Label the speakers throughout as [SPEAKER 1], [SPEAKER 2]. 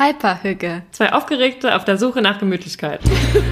[SPEAKER 1] Hyperhüge.
[SPEAKER 2] Zwei Aufgeregte auf der Suche nach Gemütlichkeit.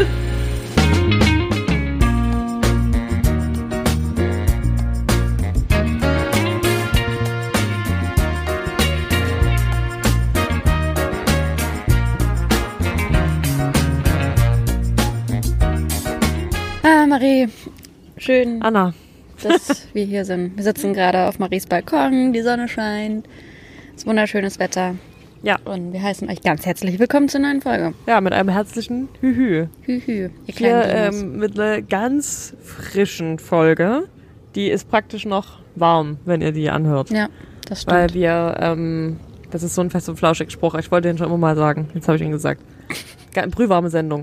[SPEAKER 1] Marie, schön,
[SPEAKER 2] Anna.
[SPEAKER 1] dass wir hier sind. Wir sitzen gerade auf Maries Balkon, die Sonne scheint, es ist wunderschönes Wetter.
[SPEAKER 2] Ja.
[SPEAKER 1] Und wir heißen euch ganz herzlich willkommen zur neuen Folge.
[SPEAKER 2] Ja, mit einem herzlichen Hühü.
[SPEAKER 1] Hühü, ihr kleinen
[SPEAKER 2] Hier mit einer ganz frischen Folge. Die ist praktisch noch warm, wenn ihr die anhört.
[SPEAKER 1] Ja, das stimmt.
[SPEAKER 2] Weil wir, das ist so ein fest und flauschig Spruch. Ich wollte den schon immer mal sagen. Jetzt habe ich ihn gesagt. Brühwarme Sendung.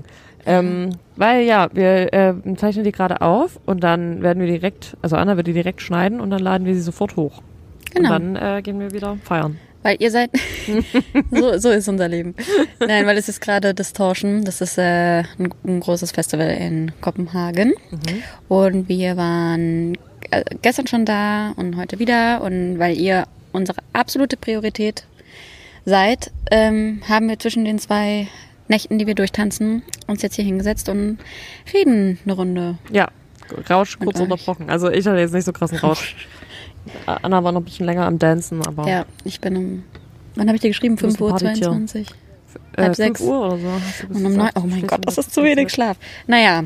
[SPEAKER 2] Weil ja, wir zeichnen die gerade auf und dann werden wir direkt, also Anna wird die direkt schneiden und dann laden wir sie sofort hoch.
[SPEAKER 1] Genau.
[SPEAKER 2] Und dann gehen wir wieder feiern.
[SPEAKER 1] Weil ihr seid, so ist unser Leben. Nein, weil es ist gerade Distortion, das ist ein großes Festival in Kopenhagen. Und wir waren gestern schon da und heute wieder. Und weil ihr unsere absolute Priorität seid, haben wir zwischen den zwei Nächten, die wir durchtanzen, uns jetzt hier hingesetzt und reden eine Runde.
[SPEAKER 2] Ja, Rausch kurz unterbrochen. Also ich hatte jetzt nicht so krassen Rausch. Anna war noch ein bisschen länger am Dancen, aber...
[SPEAKER 1] Ja, ich bin wann habe ich dir geschrieben? 5:22 Uhr? Halb 6
[SPEAKER 2] 5 Uhr oder so.
[SPEAKER 1] Und um 9, oh mein Gott, das ist zu wenig Schlaf. Naja,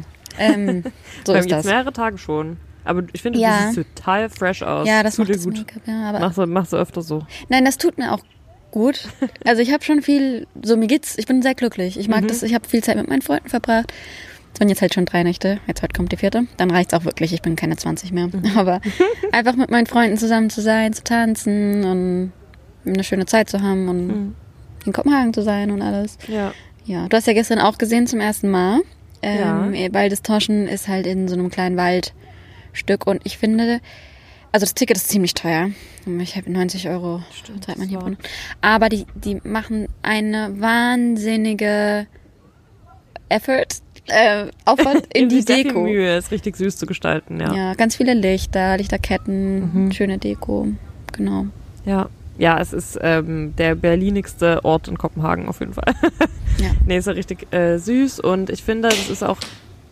[SPEAKER 1] so ist das.
[SPEAKER 2] Jetzt mehrere Tage schon. Aber ich finde,
[SPEAKER 1] Ja.
[SPEAKER 2] du siehst total fresh aus.
[SPEAKER 1] Ja, das
[SPEAKER 2] tut
[SPEAKER 1] macht
[SPEAKER 2] dir
[SPEAKER 1] das
[SPEAKER 2] gut.
[SPEAKER 1] Make-up, ja. Aber
[SPEAKER 2] Machst du öfter so.
[SPEAKER 1] nein, das tut mir auch gut. Also ich habe schon viel, so mir geht's, ich bin sehr glücklich. Ich mag das, ich habe viel Zeit mit meinen Freunden verbracht. Es waren jetzt halt schon 3 Nächte, jetzt heute kommt die 4. Dann reicht's auch wirklich, ich bin keine 20 mehr. Aber einfach mit meinen Freunden zusammen zu sein, zu tanzen und eine schöne Zeit zu haben und in Kopenhagen zu sein und alles.
[SPEAKER 2] Ja.
[SPEAKER 1] Ja, du hast ja gestern auch gesehen zum ersten Mal.
[SPEAKER 2] Ja.
[SPEAKER 1] Weil Distortion ist halt in so einem kleinen Waldstück und ich finde, also das Ticket ist ziemlich teuer. Ich habe 90 €, zahlt man hier drin. Aber die machen eine wahnsinnige Aufwand in die
[SPEAKER 2] sehr viel
[SPEAKER 1] Deko.
[SPEAKER 2] Mühe, es richtig süß zu gestalten, ja.
[SPEAKER 1] Ja, ganz viele Lichterketten, schöne Deko, genau.
[SPEAKER 2] Ja. Ja, es ist der berlinigste Ort in Kopenhagen auf jeden Fall.
[SPEAKER 1] Ja.
[SPEAKER 2] Nee, ist ja richtig süß und ich finde, das ist auch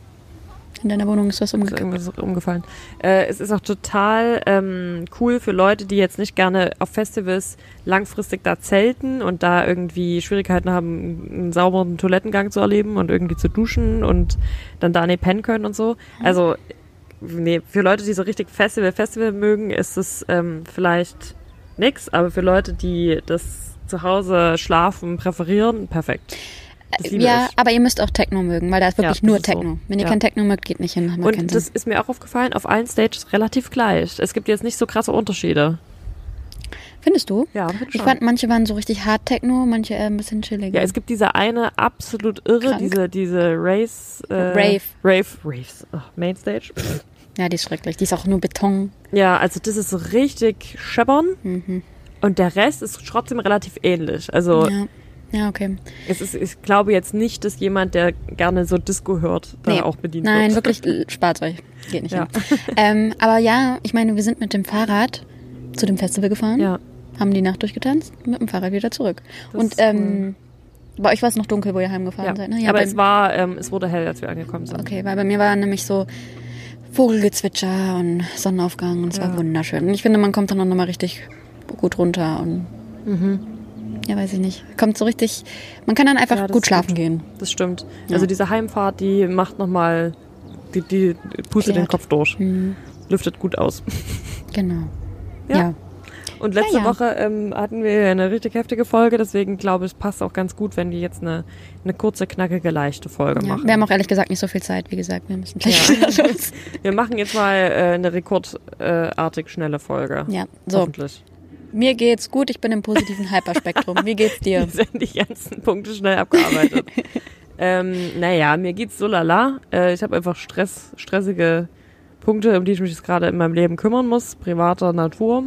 [SPEAKER 1] In deiner Wohnung ist was umgekippt.
[SPEAKER 2] irgendwas umgefallen. Es ist auch total cool für Leute, die jetzt nicht gerne auf Festivals langfristig da zelten und da irgendwie Schwierigkeiten haben, einen sauberen Toilettengang zu erleben und irgendwie zu duschen und dann da nicht pennen können und so. Also, nee, für Leute, die so richtig Festival mögen, ist es vielleicht nix, aber für Leute, die das zu Hause schlafen präferieren, perfekt. Das liebe
[SPEAKER 1] Ja,
[SPEAKER 2] ich.
[SPEAKER 1] aber ihr müsst auch Techno mögen, weil da ist wirklich
[SPEAKER 2] Ja,
[SPEAKER 1] nur
[SPEAKER 2] das ist so.
[SPEAKER 1] Techno. Wenn ihr
[SPEAKER 2] Ja.
[SPEAKER 1] kein Techno mögt, geht nicht hin. Macht keinen
[SPEAKER 2] Und das
[SPEAKER 1] Sinn.
[SPEAKER 2] ist mir auch aufgefallen, auf allen Stages relativ gleich. Es gibt jetzt nicht so krasse Unterschiede.
[SPEAKER 1] Findest du?
[SPEAKER 2] Ja, finde
[SPEAKER 1] Ich fand, manche waren so richtig hart Techno, manche ein bisschen chilliger.
[SPEAKER 2] Ja, es gibt diese eine absolut irre,
[SPEAKER 1] Krank.
[SPEAKER 2] diese Raves. Raves. Oh, Mainstage.
[SPEAKER 1] Ja, die ist schrecklich. Die ist auch nur Beton.
[SPEAKER 2] Ja, also das ist so richtig scheppern. Und der Rest ist trotzdem relativ ähnlich. Also
[SPEAKER 1] Ja, okay.
[SPEAKER 2] ich glaube jetzt nicht, dass jemand, der gerne so Disco hört, da auch bedient wird.
[SPEAKER 1] Nein, wirklich, spart euch. Geht nicht
[SPEAKER 2] Ja.
[SPEAKER 1] hin. Aber ja, ich meine, wir sind mit dem Fahrrad zu dem Festival gefahren,
[SPEAKER 2] Ja.
[SPEAKER 1] haben die Nacht durchgetanzt, mit dem Fahrrad wieder zurück.
[SPEAKER 2] Das
[SPEAKER 1] Und
[SPEAKER 2] ist cool.
[SPEAKER 1] bei euch war es noch dunkel, wo ihr heimgefahren
[SPEAKER 2] Ja.
[SPEAKER 1] seid, ne?
[SPEAKER 2] Aber
[SPEAKER 1] bei,
[SPEAKER 2] es wurde hell, als wir angekommen sind.
[SPEAKER 1] Okay, weil bei mir war nämlich so Vogelgezwitscher und Sonnenaufgang und es war wunderschön. Und ich finde, man kommt dann auch nochmal richtig gut runter und ja, weiß ich nicht. Kommt so richtig, man kann dann einfach
[SPEAKER 2] Ja, das
[SPEAKER 1] gut
[SPEAKER 2] ist
[SPEAKER 1] schlafen
[SPEAKER 2] gut.
[SPEAKER 1] gehen.
[SPEAKER 2] Das stimmt.
[SPEAKER 1] Ja.
[SPEAKER 2] Also diese Heimfahrt, die macht nochmal, die pustet den
[SPEAKER 1] Klärt.
[SPEAKER 2] Kopf durch. Lüftet gut aus.
[SPEAKER 1] Genau.
[SPEAKER 2] Ja.
[SPEAKER 1] Ja.
[SPEAKER 2] Und letzte
[SPEAKER 1] Ja.
[SPEAKER 2] Woche hatten wir eine richtig heftige Folge, deswegen glaube ich, es passt auch ganz gut, wenn die jetzt eine kurze, knackige, leichte Folge
[SPEAKER 1] Ja.
[SPEAKER 2] machen.
[SPEAKER 1] Wir haben auch ehrlich gesagt nicht so viel Zeit, wie gesagt. Wir müssen gleich
[SPEAKER 2] Ja.
[SPEAKER 1] wieder los.
[SPEAKER 2] Wir machen jetzt mal eine rekordartig schnelle Folge.
[SPEAKER 1] Ja, so.
[SPEAKER 2] Hoffentlich.
[SPEAKER 1] Mir geht's gut, ich bin im positiven Hyperspektrum. Wie geht's dir?
[SPEAKER 2] Jetzt sind die ganzen Punkte schnell abgearbeitet. Naja, mir geht's so lala. Ich habe einfach stressige Punkte, um die ich mich jetzt gerade in meinem Leben kümmern muss, privater Natur.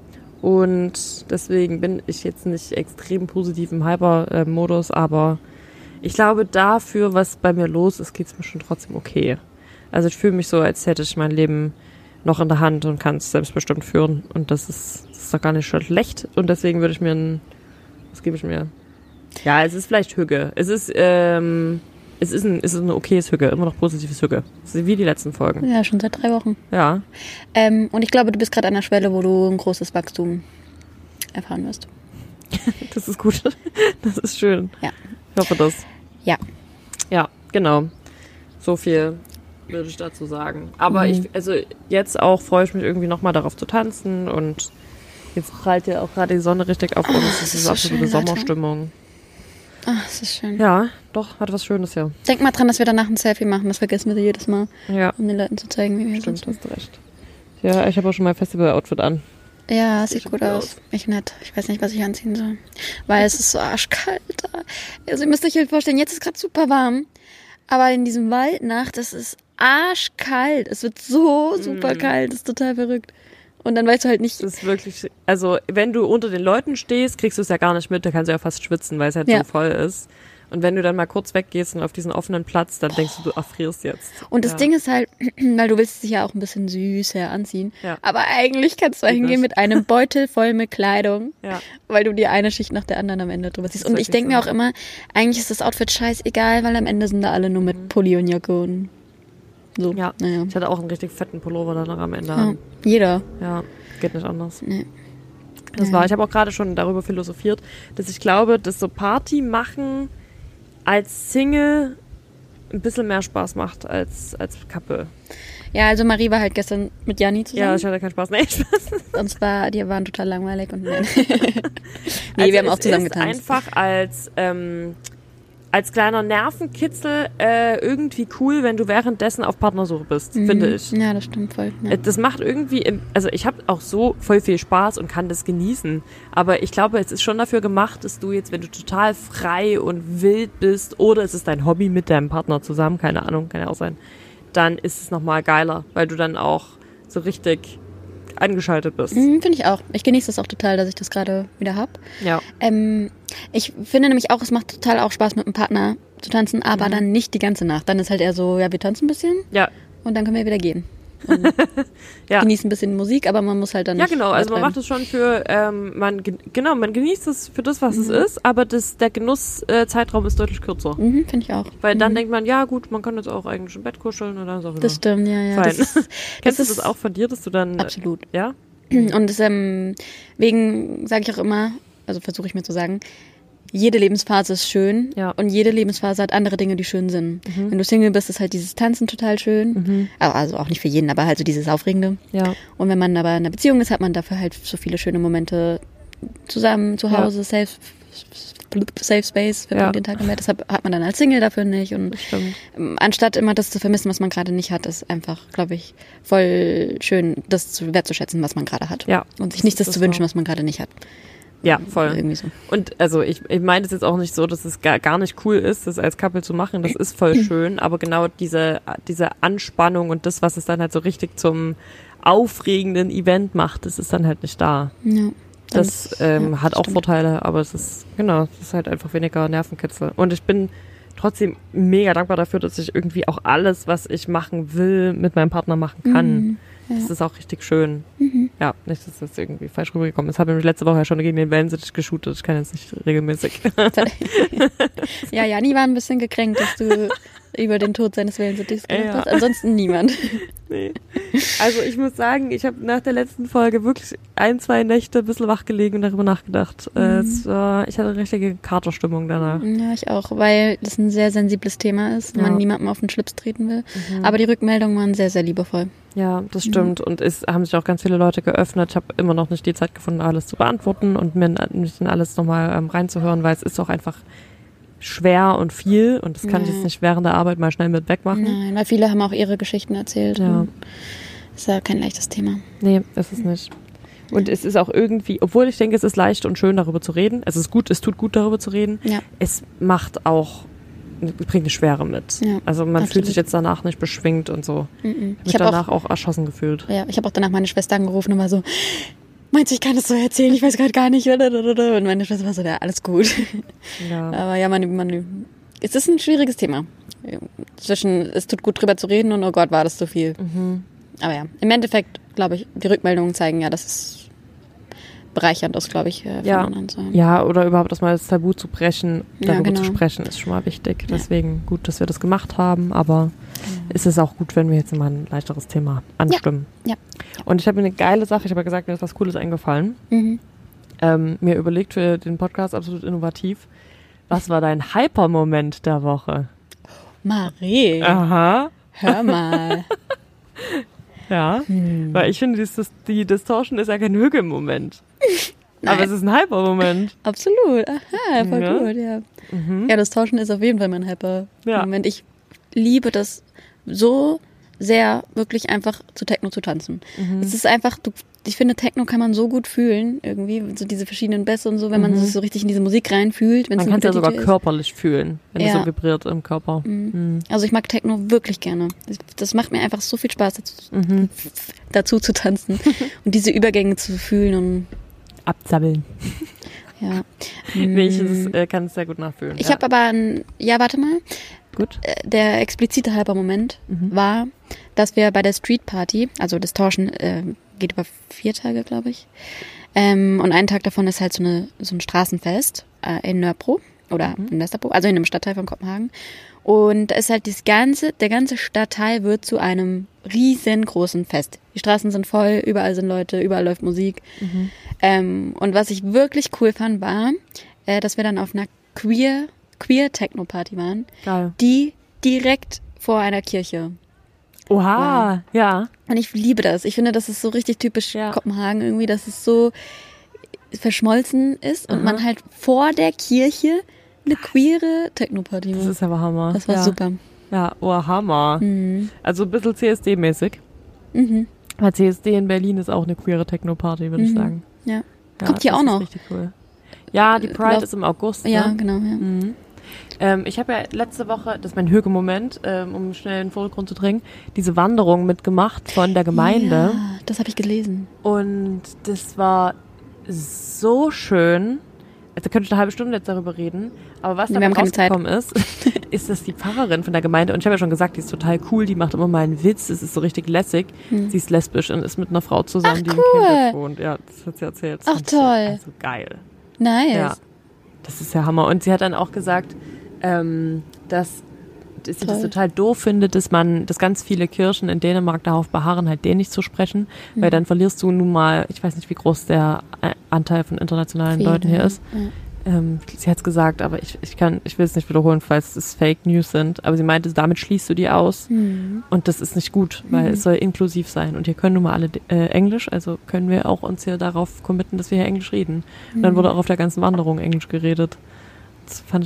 [SPEAKER 2] Und deswegen bin ich jetzt nicht extrem positiv im Hyper-Modus, aber ich glaube, dafür, was bei mir los ist, geht's mir schon trotzdem okay. Also ich fühle mich so, als hätte ich mein Leben noch in der Hand und kann es selbstbestimmt führen. Und das ist doch gar nicht schlecht. Und deswegen würde ich mir was gebe ich mir? Ja, es ist vielleicht Hügge. Es ist ein okayes Hügge, immer noch positives Hügge. Das ist wie die letzten Folgen.
[SPEAKER 1] Ja, schon seit 3 Wochen.
[SPEAKER 2] Ja.
[SPEAKER 1] Und ich glaube, du bist gerade an der Schwelle, wo du ein großes Wachstum erfahren wirst.
[SPEAKER 2] Das ist gut. Das ist schön.
[SPEAKER 1] Ja.
[SPEAKER 2] Ich hoffe das.
[SPEAKER 1] Ja.
[SPEAKER 2] Ja, genau. So viel würde ich dazu sagen. Aber jetzt auch freue ich mich irgendwie nochmal darauf zu tanzen und jetzt prallt ja auch gerade die Sonne richtig auf uns. Das ist
[SPEAKER 1] so
[SPEAKER 2] absolute
[SPEAKER 1] schön,
[SPEAKER 2] Sommerstimmung.
[SPEAKER 1] Ach, das ist schön.
[SPEAKER 2] Ja, doch, hat was Schönes hier.
[SPEAKER 1] Denk mal dran, dass wir danach ein Selfie machen. Das vergessen wir jedes Mal,
[SPEAKER 2] Ja,
[SPEAKER 1] um den Leuten zu zeigen, wie wir
[SPEAKER 2] stimmt,
[SPEAKER 1] sind.
[SPEAKER 2] hast du recht. Ja, ich habe auch schon mein Festival-Outfit an.
[SPEAKER 1] Ja, sieht
[SPEAKER 2] Sieht
[SPEAKER 1] gut
[SPEAKER 2] gut
[SPEAKER 1] aus. Ich nett. Ich weiß nicht, was ich anziehen soll. Weil es ist so arschkalt da. Also ihr müsst euch halt vorstellen, jetzt ist gerade super warm. Aber in diesem Waldnacht, das ist arschkalt. Es wird so super kalt. Das ist total verrückt. Und dann weißt du halt nicht...
[SPEAKER 2] Das ist wirklich, also wenn du unter den Leuten stehst, kriegst du es ja gar nicht mit, da kannst du ja fast schwitzen, weil es halt so voll ist. Und wenn du dann mal kurz weggehst und auf diesen offenen Platz, dann denkst du erfrierst jetzt.
[SPEAKER 1] Und das Ding ist halt, weil du willst dich ja auch ein bisschen süßer anziehen.
[SPEAKER 2] Ja.
[SPEAKER 1] Aber eigentlich kannst du da hingehen mit einem Beutel voll mit Kleidung, weil du die eine Schicht nach der anderen am Ende drüber ziehst. Und ich denke mir auch immer, eigentlich ist das Outfit scheißegal, weil am Ende sind da alle nur mit Pulli und Jacke und so.
[SPEAKER 2] Ja,
[SPEAKER 1] naja.
[SPEAKER 2] Ich hatte auch einen richtig fetten Pullover dann noch am Ende
[SPEAKER 1] Ja,
[SPEAKER 2] an.
[SPEAKER 1] jeder.
[SPEAKER 2] Ja, geht nicht anders.
[SPEAKER 1] Nee.
[SPEAKER 2] Ich habe auch gerade schon darüber philosophiert, dass ich glaube, dass so Party machen als Single ein bisschen mehr Spaß macht als Couple.
[SPEAKER 1] Ja, also Marie war halt gestern mit Janni zusammen.
[SPEAKER 2] Ja, ich hatte keinen Spaß. Nee, Spaß.
[SPEAKER 1] Und die waren total langweilig und nein.
[SPEAKER 2] Also
[SPEAKER 1] wir haben auch zusammen
[SPEAKER 2] es ist
[SPEAKER 1] getanzt.
[SPEAKER 2] einfach als kleiner Nervenkitzel irgendwie cool, wenn du währenddessen auf Partnersuche bist, finde ich.
[SPEAKER 1] Ja, das stimmt voll. Ja.
[SPEAKER 2] Das macht irgendwie, also ich habe auch so voll viel Spaß und kann das genießen, aber ich glaube, es ist schon dafür gemacht, dass du jetzt, wenn du total frei und wild bist oder es ist dein Hobby mit deinem Partner zusammen, keine Ahnung, kann ja auch sein, dann ist es nochmal geiler, weil du dann auch so richtig angeschaltet bist.
[SPEAKER 1] Finde ich auch. Ich genieße das auch total, dass ich das gerade wieder habe.
[SPEAKER 2] Ja.
[SPEAKER 1] Ich finde nämlich auch, es macht total auch Spaß mit einem Partner zu tanzen, aber dann nicht die ganze Nacht. Dann ist halt eher so, ja, wir tanzen ein bisschen und dann können wir wieder gehen. Und genießen ein bisschen Musik, aber man muss halt dann nicht
[SPEAKER 2] genau, also man macht es schon für, man genießt es für das, was es ist, aber der Genusszeitraum ist deutlich kürzer.
[SPEAKER 1] Finde ich auch.
[SPEAKER 2] Weil dann denkt man, ja gut, man kann jetzt auch eigentlich im Bett kuscheln und dann ist auch wieder
[SPEAKER 1] Das stimmt, ja.
[SPEAKER 2] fein. Kennst du
[SPEAKER 1] ist
[SPEAKER 2] das auch von dir, dass du dann...
[SPEAKER 1] Absolut.
[SPEAKER 2] Ja?
[SPEAKER 1] Und deswegen sage ich auch immer, also versuche ich mir zu sagen, jede Lebensphase ist schön und jede Lebensphase hat andere Dinge, die schön sind. Wenn du Single bist, ist halt dieses Tanzen total schön. Also auch nicht für jeden, aber halt so dieses Aufregende.
[SPEAKER 2] Ja.
[SPEAKER 1] Und wenn man aber in einer Beziehung ist, hat man dafür halt so viele schöne Momente zusammen, zu Hause, Safe Space, wir bringen den Tag im Bett. Deshalb hat man dann als Single dafür nicht. Und anstatt immer das zu vermissen, was man gerade nicht hat, ist einfach, glaube ich, voll schön, das wertzuschätzen, was man gerade hat.
[SPEAKER 2] Ja.
[SPEAKER 1] Und sich nicht das zu wünschen, was man gerade nicht hat.
[SPEAKER 2] Ja, voll.
[SPEAKER 1] Irgendwie so.
[SPEAKER 2] Und also ich meine es jetzt auch nicht so, dass es gar nicht cool ist, das als Couple zu machen. Das ist voll schön, aber genau diese Anspannung und das, was es dann halt so richtig zum aufregenden Event macht, das ist dann halt nicht da.
[SPEAKER 1] Ja.
[SPEAKER 2] Das hat auch Vorteile, aber es ist halt einfach weniger Nervenkitzel. Und ich bin trotzdem mega dankbar dafür, dass ich irgendwie auch alles, was ich machen will, mit meinem Partner machen kann. Das ist auch richtig schön. Ja, nicht, dass das irgendwie falsch rübergekommen ist. Ich habe nämlich letzte Woche ja schon gegen den Wellensittich geshootet. Ich kann jetzt nicht regelmäßig.
[SPEAKER 1] Ja, Janni war ein bisschen gekränkt, dass du über den Tod seines Wellensittichs gedacht hast. Ansonsten niemand.
[SPEAKER 2] Nee. Also ich muss sagen, ich habe nach der letzten Folge wirklich 1-2 Nächte ein bisschen wach gelegen und darüber nachgedacht. Ich hatte eine richtige Katerstimmung danach.
[SPEAKER 1] Ja, ich auch, weil das ein sehr sensibles Thema ist und man niemandem auf den Schlips treten will. Aber die Rückmeldungen waren sehr, sehr liebevoll.
[SPEAKER 2] Ja, das stimmt. Und es haben sich auch ganz viele Leute geöffnet. Ich habe immer noch nicht die Zeit gefunden, alles zu beantworten und mich in alles nochmal reinzuhören, weil es ist auch einfach schwer und viel und das kann ich jetzt nicht während der Arbeit mal schnell mit wegmachen.
[SPEAKER 1] Nein, weil viele haben auch ihre Geschichten erzählt. Ja. Ist ja kein leichtes Thema.
[SPEAKER 2] Nee, ist es nicht. Und es ist auch irgendwie, obwohl ich denke, es ist leicht und schön, darüber zu reden. Es ist gut, es tut gut, darüber zu reden. Ja. Es bringt eine Schwere mit. Ja, also man fühlt sich jetzt danach nicht beschwingt und so. Ich habe mich danach auch erschossen gefühlt.
[SPEAKER 1] Ja, ich habe auch danach meine Schwester angerufen und war so, meinst du, ich kann das so erzählen? Ich weiß gerade gar nicht. Und meine Schwester war so, ja, alles gut. Ja. Aber ja, es ist ein schwieriges Thema. Es tut gut, drüber zu reden und oh Gott, war das zu viel. Aber ja, im Endeffekt, glaube ich, die Rückmeldungen zeigen ja, dass es bereichernd ist, glaube ich, für
[SPEAKER 2] Ja.
[SPEAKER 1] anderen zu hören.
[SPEAKER 2] Ja, oder überhaupt erstmal das Tabu zu brechen,
[SPEAKER 1] Ja,
[SPEAKER 2] darüber
[SPEAKER 1] genau.
[SPEAKER 2] zu sprechen, ist schon mal wichtig. Deswegen gut, dass wir das gemacht haben, aber ist es auch gut, wenn wir jetzt mal ein leichteres Thema anstimmen.
[SPEAKER 1] Ja.
[SPEAKER 2] Und ich habe mir eine geile Sache, ich habe ja gesagt, mir ist was Cooles eingefallen.
[SPEAKER 1] Mhm.
[SPEAKER 2] Mir überlegt für den Podcast, absolut innovativ, was war dein Hyper-Moment der Woche?
[SPEAKER 1] Marie,
[SPEAKER 2] Aha,
[SPEAKER 1] hör mal.
[SPEAKER 2] ja, weil ich finde, die Distortion ist ja kein Hügelmoment. Aber es ist ein Hyper-Moment.
[SPEAKER 1] Absolut. Aha, voll
[SPEAKER 2] Ja.
[SPEAKER 1] gut, ja. Ja, das Tauschen ist auf jeden Fall mein Hyper-Moment.
[SPEAKER 2] Ja.
[SPEAKER 1] Ich liebe das so sehr, wirklich einfach zu Techno zu tanzen. Es ist einfach, ich finde, Techno kann man so gut fühlen, irgendwie, so diese verschiedenen Bässe und so, wenn man sich so richtig in diese Musik reinfühlt.
[SPEAKER 2] Man kann es ja sogar körperlich fühlen, wenn es
[SPEAKER 1] Ja.
[SPEAKER 2] so vibriert im Körper.
[SPEAKER 1] Also ich mag Techno wirklich gerne. Das macht mir einfach so viel Spaß, dazu zu tanzen und diese Übergänge zu fühlen und
[SPEAKER 2] Absabbeln.
[SPEAKER 1] ja.
[SPEAKER 2] Nee, ich kann es sehr gut nachfühlen.
[SPEAKER 1] Ich habe aber warte mal.
[SPEAKER 2] Gut.
[SPEAKER 1] Der explizite Hyper-Moment war, dass wir bei der Street Party, also Distortion geht über 4 Tage, glaube ich, und ein Tag davon ist halt so ein Straßenfest in Nörrebro oder in Westerbo, also in einem Stadtteil von Kopenhagen. Und da ist halt der ganze Stadtteil wird zu einem riesengroßen Fest. Die Straßen sind voll, überall sind Leute, überall läuft Musik. Und was ich wirklich cool fand, war, dass wir dann auf einer Queer-Techno-Party waren,
[SPEAKER 2] Geil.
[SPEAKER 1] die direkt vor einer Kirche.
[SPEAKER 2] Oha, ja.
[SPEAKER 1] Und ich liebe das. Ich finde, das ist so richtig typisch
[SPEAKER 2] Ja.
[SPEAKER 1] Kopenhagen irgendwie, dass es so verschmolzen ist und man halt vor der Kirche eine queere Techno-Party
[SPEAKER 2] Das
[SPEAKER 1] macht.
[SPEAKER 2] ist aber Hammer.
[SPEAKER 1] Das war
[SPEAKER 2] ja.
[SPEAKER 1] super.
[SPEAKER 2] Ja, oh, Hammer. Also ein bisschen CSD-mäßig. Weil CSD in Berlin ist auch eine queere Techno-Party, würde ich sagen.
[SPEAKER 1] Ja.
[SPEAKER 2] Ja,
[SPEAKER 1] Kommt hier
[SPEAKER 2] das
[SPEAKER 1] auch
[SPEAKER 2] ist
[SPEAKER 1] noch.
[SPEAKER 2] Richtig cool. Ja, die Pride ist im August.
[SPEAKER 1] Ja,
[SPEAKER 2] Ne?
[SPEAKER 1] genau. Ja.
[SPEAKER 2] Ich habe ja letzte Woche, das ist mein Hügelmoment, um schnell in den Vordergrund zu drängen, diese Wanderung mitgemacht von der Gemeinde.
[SPEAKER 1] Ja, das habe ich gelesen.
[SPEAKER 2] Und das war so schön. Also könnte ich eine halbe Stunde jetzt darüber reden. Aber was
[SPEAKER 1] Wir
[SPEAKER 2] dabei
[SPEAKER 1] haben keine Zeit.
[SPEAKER 2] rausgekommen ist, ist, dass die Pfarrerin von der Gemeinde, und ich habe ja schon gesagt, die ist total cool, die macht immer mal einen Witz, das ist so richtig lässig. Sie ist lesbisch und ist mit einer Frau zusammen, die in Cambridge wohnt. Ja, das hat sie erzählt. Das
[SPEAKER 1] Ach,
[SPEAKER 2] fand ich
[SPEAKER 1] toll.
[SPEAKER 2] Also geil.
[SPEAKER 1] Nice.
[SPEAKER 2] Ja, das ist ja Hammer. Und sie hat dann auch gesagt, dass sie das total doof findet, dass ganz viele Kirchen in Dänemark darauf beharren, halt Dänisch zu sprechen, weil dann verlierst du nun mal, ich weiß nicht, wie groß der Anteil von internationalen
[SPEAKER 1] Viele,
[SPEAKER 2] Leuten hier ist.
[SPEAKER 1] ja.
[SPEAKER 2] Sie hat es gesagt, aber ich will es nicht wiederholen, falls es Fake News sind. Aber sie meinte, damit schließt du die aus. Und das ist nicht gut, weil es soll inklusiv sein. Und hier können nun mal alle Englisch, also können wir auch uns hier darauf committen, dass wir hier Englisch reden. Und dann wurde auch auf der ganzen Wanderung Englisch geredet. Das fand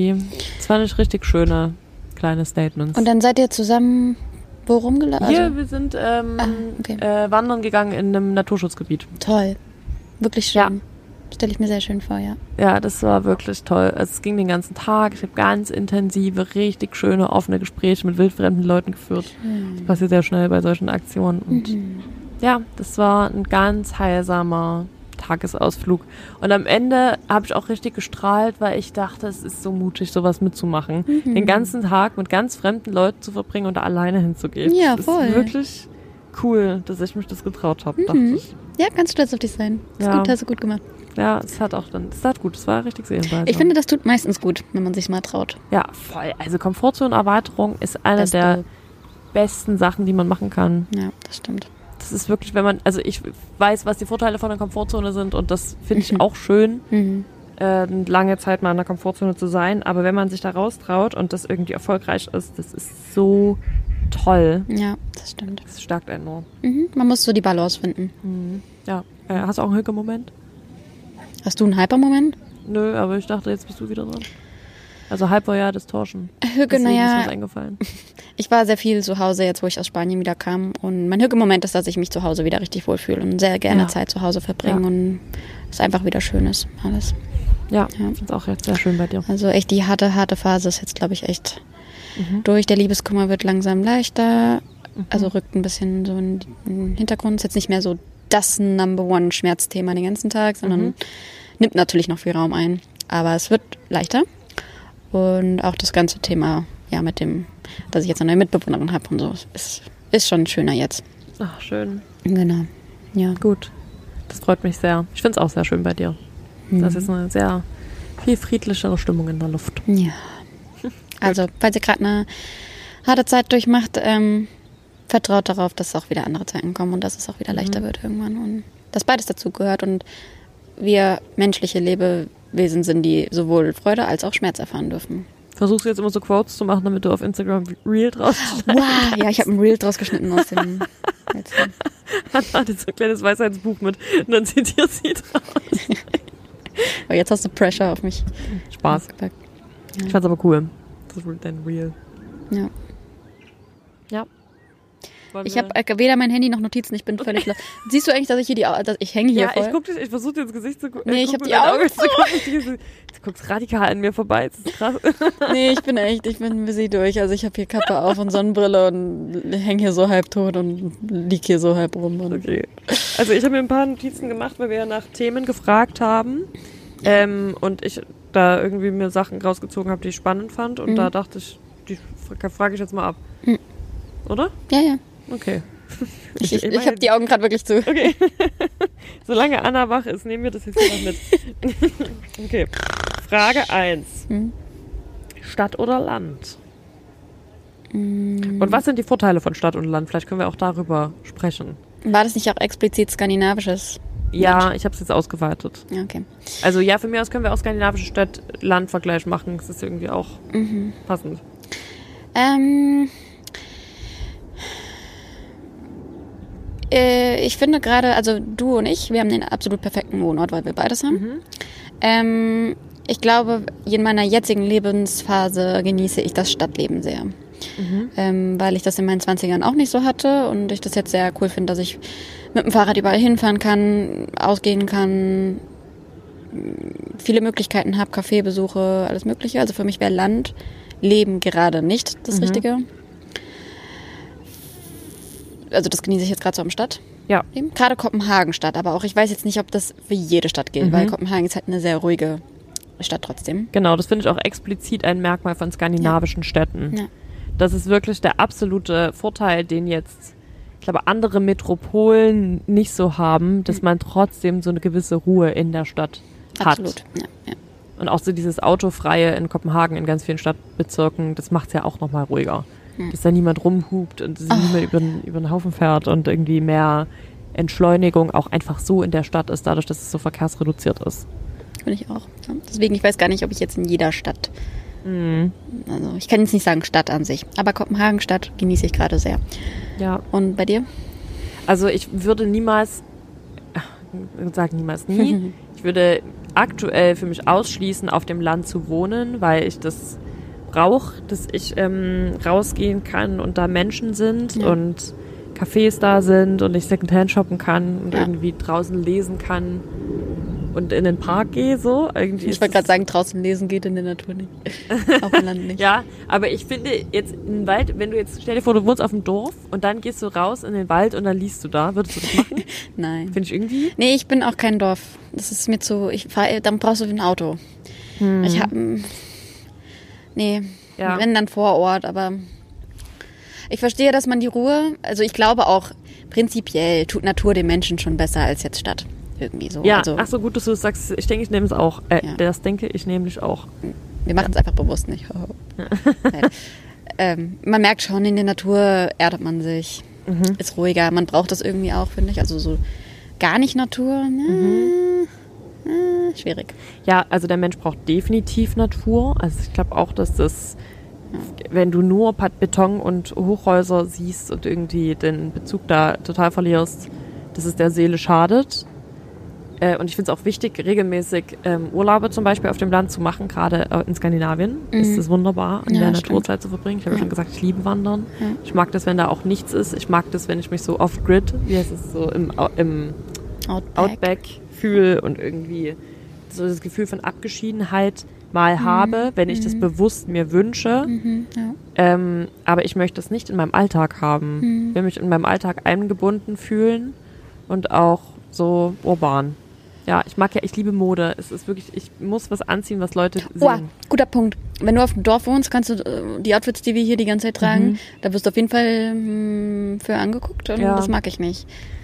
[SPEAKER 2] ich richtig schöne kleine Statements.
[SPEAKER 1] Und dann seid ihr zusammen wo rumgelaufen?
[SPEAKER 2] Hier, wir sind
[SPEAKER 1] okay.
[SPEAKER 2] wandern gegangen in einem Naturschutzgebiet.
[SPEAKER 1] Toll. Wirklich schön.
[SPEAKER 2] Ja.
[SPEAKER 1] Stelle ich mir sehr schön vor, ja.
[SPEAKER 2] Ja, das war wirklich toll. Also es ging den ganzen Tag. Ich habe ganz intensive, richtig schöne, offene Gespräche mit wildfremden Leuten geführt. Das passiert sehr schnell bei solchen Aktionen. Und ja, das war ein ganz heilsamer Tagesausflug. Und am Ende habe ich auch richtig gestrahlt, weil ich dachte, es ist so mutig, sowas mitzumachen. Den ganzen Tag mit ganz fremden Leuten zu verbringen und da alleine hinzugehen.
[SPEAKER 1] Ja,
[SPEAKER 2] das
[SPEAKER 1] voll.
[SPEAKER 2] ist wirklich cool, dass ich mich das getraut habe, dachte ich.
[SPEAKER 1] Ja, ganz stolz auf dich sein. Ist
[SPEAKER 2] Ja.
[SPEAKER 1] gut, hast du gut gemacht.
[SPEAKER 2] Ja, es hat gut, es war richtig seelenweise.
[SPEAKER 1] Ich finde, das tut meistens gut, wenn man sich mal traut.
[SPEAKER 2] Ja, voll. Also Komfortzonenerweiterung ist eine
[SPEAKER 1] Beste.
[SPEAKER 2] der besten Sachen, die man machen kann.
[SPEAKER 1] Ja, das stimmt.
[SPEAKER 2] Das ist wirklich, also ich weiß, was die Vorteile von der Komfortzone sind und das finde ich auch schön, lange Zeit mal in der Komfortzone zu sein. Aber wenn man sich da raustraut und das irgendwie erfolgreich ist, das ist so toll.
[SPEAKER 1] Ja, das stimmt.
[SPEAKER 2] Das stärkt einen nur.
[SPEAKER 1] Man muss so die Balance finden.
[SPEAKER 2] Ja. Hast du auch einen Hücke-Moment?
[SPEAKER 1] Hast du einen Hyper-Moment?
[SPEAKER 2] Nö, aber ich dachte, jetzt bist du wieder dran. Also halb war ja Distortion.
[SPEAKER 1] Hücke,
[SPEAKER 2] Deswegen ist mir
[SPEAKER 1] naja,
[SPEAKER 2] was eingefallen.
[SPEAKER 1] ich war sehr viel zu Hause, jetzt wo ich aus Spanien wieder kam. Und mein Hücke-Moment ist, dass ich mich zu Hause wieder richtig wohlfühle und sehr gerne
[SPEAKER 2] Ja.
[SPEAKER 1] Zeit zu Hause verbringe
[SPEAKER 2] Ja.
[SPEAKER 1] und es einfach wieder schön ist, alles.
[SPEAKER 2] Ja, ich finde es auch jetzt sehr schön bei dir.
[SPEAKER 1] Also echt die harte Phase ist jetzt, glaube ich, echt durch. Der Liebeskummer wird langsam leichter, also rückt ein bisschen so in den Hintergrund. Ist jetzt nicht mehr so das Number-One-Schmerzthema den ganzen Tag, sondern nimmt natürlich noch viel Raum ein. Aber es wird leichter. Und auch das ganze Thema, ja, mit dem, dass ich jetzt eine neue Mitbewohnerin habe und so, ist schon schöner jetzt.
[SPEAKER 2] Ach, schön.
[SPEAKER 1] Genau. Ja.
[SPEAKER 2] Gut. Das freut mich sehr. Ich finde es auch sehr schön bei dir. Das ist eine sehr viel friedlichere Stimmung in der Luft.
[SPEAKER 1] Ja. Also, falls ihr gerade eine harte Zeit durchmacht, vertraut darauf, dass auch wieder andere Zeiten kommen und dass es auch wieder leichter wird irgendwann. Und dass beides dazugehört und wir menschliche Lebewesen sind, die sowohl Freude als auch Schmerz erfahren dürfen.
[SPEAKER 2] Versuchst du jetzt immer so Quotes zu machen, damit du auf Instagram Reel draus
[SPEAKER 1] Wow, ja, ich habe ein Reel draus geschnitten aus dem letzten.
[SPEAKER 2] Hat so ein kleines Weisheitsbuch mit und dann zitiert sie draus.
[SPEAKER 1] Aber jetzt hast du Pressure auf mich.
[SPEAKER 2] Spaß.
[SPEAKER 1] Ja.
[SPEAKER 2] Ich fand's aber cool. Das ist dein Reel.
[SPEAKER 1] Ja.
[SPEAKER 2] Ja.
[SPEAKER 1] Ich habe weder mein Handy noch Notizen, ich bin völlig los. Siehst du eigentlich, dass ich hier dass ich hänge hier voll?
[SPEAKER 2] Ich versuche dir ins Gesicht zu gucken.
[SPEAKER 1] Nee, ich habe die Augen zu.
[SPEAKER 2] Du guckst radikal an mir vorbei, das ist krass.
[SPEAKER 1] Nee, ich bin ein bisschen durch. Also ich habe hier Kappe auf und Sonnenbrille und hänge hier so halb tot und lieg hier so halb rum.
[SPEAKER 2] Okay. Also ich habe mir ein paar Notizen gemacht, weil wir ja nach Themen gefragt haben. Und ich da irgendwie mir Sachen rausgezogen habe, die ich spannend fand. Und da dachte ich, die frage ich jetzt mal ab. Oder?
[SPEAKER 1] Ja, ja.
[SPEAKER 2] Okay.
[SPEAKER 1] Ich habe die Augen gerade wirklich zu.
[SPEAKER 2] Okay. Solange Anna wach ist, nehmen wir das jetzt noch mit. Okay. Frage 1. Stadt oder Land? Und was sind die Vorteile von Stadt und Land? Vielleicht können wir auch darüber sprechen.
[SPEAKER 1] War das nicht auch explizit skandinavisches?
[SPEAKER 2] Ja, ich habe es jetzt ausgeweitet.
[SPEAKER 1] Ja, okay.
[SPEAKER 2] Also ja, für mich aus können wir auch skandinavische Stadt-Land-Vergleich machen. Das ist irgendwie auch passend.
[SPEAKER 1] Ich finde gerade, also du und ich, wir haben den absolut perfekten Wohnort, weil wir beides haben. Ich glaube, in meiner jetzigen Lebensphase genieße ich das Stadtleben sehr. Weil ich das in meinen 20ern auch nicht so hatte und ich das jetzt sehr cool finde, dass ich mit dem Fahrrad überall hinfahren kann, ausgehen kann, viele Möglichkeiten habe, Kaffeebesuche, alles Mögliche. Also für mich wäre Landleben gerade nicht das Richtige. Also das genieße ich jetzt gerade so am Stadt.
[SPEAKER 2] Ja.
[SPEAKER 1] Gerade Kopenhagen-Stadt, aber auch ich weiß jetzt nicht, ob das für jede Stadt gilt, weil Kopenhagen ist halt eine sehr ruhige Stadt trotzdem.
[SPEAKER 2] Genau, das finde ich auch explizit ein Merkmal von skandinavischen Städten.
[SPEAKER 1] Ja.
[SPEAKER 2] Das ist wirklich der absolute Vorteil, den jetzt, ich glaube, andere Metropolen nicht so haben, dass man trotzdem so eine gewisse Ruhe in der Stadt hat.
[SPEAKER 1] Absolut, ja.
[SPEAKER 2] Und auch so dieses Autofreie in Kopenhagen in ganz vielen Stadtbezirken, das macht es ja auch nochmal ruhiger. Dass da niemand rumhupt und niemand über den Haufen fährt und irgendwie mehr Entschleunigung auch einfach so in der Stadt ist, dadurch, dass es so verkehrsreduziert ist.
[SPEAKER 1] Finde ich auch. Ja. Deswegen, ich weiß gar nicht, ob ich jetzt in jeder Stadt, also ich kann jetzt nicht sagen Stadt an sich, aber Kopenhagen-Stadt genieße ich gerade sehr.
[SPEAKER 2] Ja.
[SPEAKER 1] Und bei dir?
[SPEAKER 2] Also ich würde niemals nie, ich würde aktuell für mich ausschließen, auf dem Land zu wohnen, weil ich das brauche, dass ich rausgehen kann und da Menschen sind und Cafés da sind und ich Secondhand shoppen kann und irgendwie draußen lesen kann und in den Park gehe so. Irgendwie
[SPEAKER 1] ich wollte gerade sagen, draußen lesen geht in der Natur nicht. Auf dem Land nicht.
[SPEAKER 2] Ja, aber ich finde jetzt im Wald, wenn du jetzt, stell dir vor, du wohnst auf dem Dorf und dann gehst du raus in den Wald und dann liest du da. Würdest du das machen?
[SPEAKER 1] Nein.
[SPEAKER 2] Finde ich irgendwie?
[SPEAKER 1] Nee, ich bin auch kein Dorf. Das ist mir zu, dann brauchst du ein Auto. Ich habe wenn dann vor Ort, aber ich verstehe, dass man die Ruhe, also ich glaube auch, prinzipiell tut Natur den Menschen schon besser als jetzt Stadt. Irgendwie so.
[SPEAKER 2] Ja,
[SPEAKER 1] also,
[SPEAKER 2] ach so, gut, dass du das sagst. Ich denke, ich nehme es auch. Das denke ich nämlich auch.
[SPEAKER 1] Wir machen es einfach bewusst nicht. Man merkt schon, in der Natur erdet man sich, ist ruhiger. Man braucht das irgendwie auch, finde ich. Also so gar nicht Natur, schwierig.
[SPEAKER 2] Ja, also der Mensch braucht definitiv Natur. Also ich glaube auch, dass das, wenn du nur Beton und Hochhäuser siehst und irgendwie den Bezug da total verlierst, dass es der Seele schadet. Und ich finde es auch wichtig, regelmäßig Urlaube zum Beispiel auf dem Land zu machen, gerade in Skandinavien. Ist es wunderbar, in der Naturzeit zu verbringen. Ich habe ja schon gesagt, ich liebe Wandern. Ja. Ich mag das, wenn da auch nichts ist. Ich mag das, wenn ich mich so off-grid, wie heißt es, so im Outback fühle und irgendwie so das Gefühl von Abgeschiedenheit mal habe, wenn ich das bewusst mir wünsche. Aber ich möchte das nicht in meinem Alltag haben. Ich will mich in meinem Alltag eingebunden fühlen und auch so urban. Ja, ich liebe Mode. Es ist wirklich, ich muss was anziehen, was Leute sehen.
[SPEAKER 1] Oh, guter Punkt. Wenn du auf dem Dorf wohnst, kannst du die Outfits, die wir hier die ganze Zeit tragen, da wirst du auf jeden Fall für angeguckt und das mag ich nicht.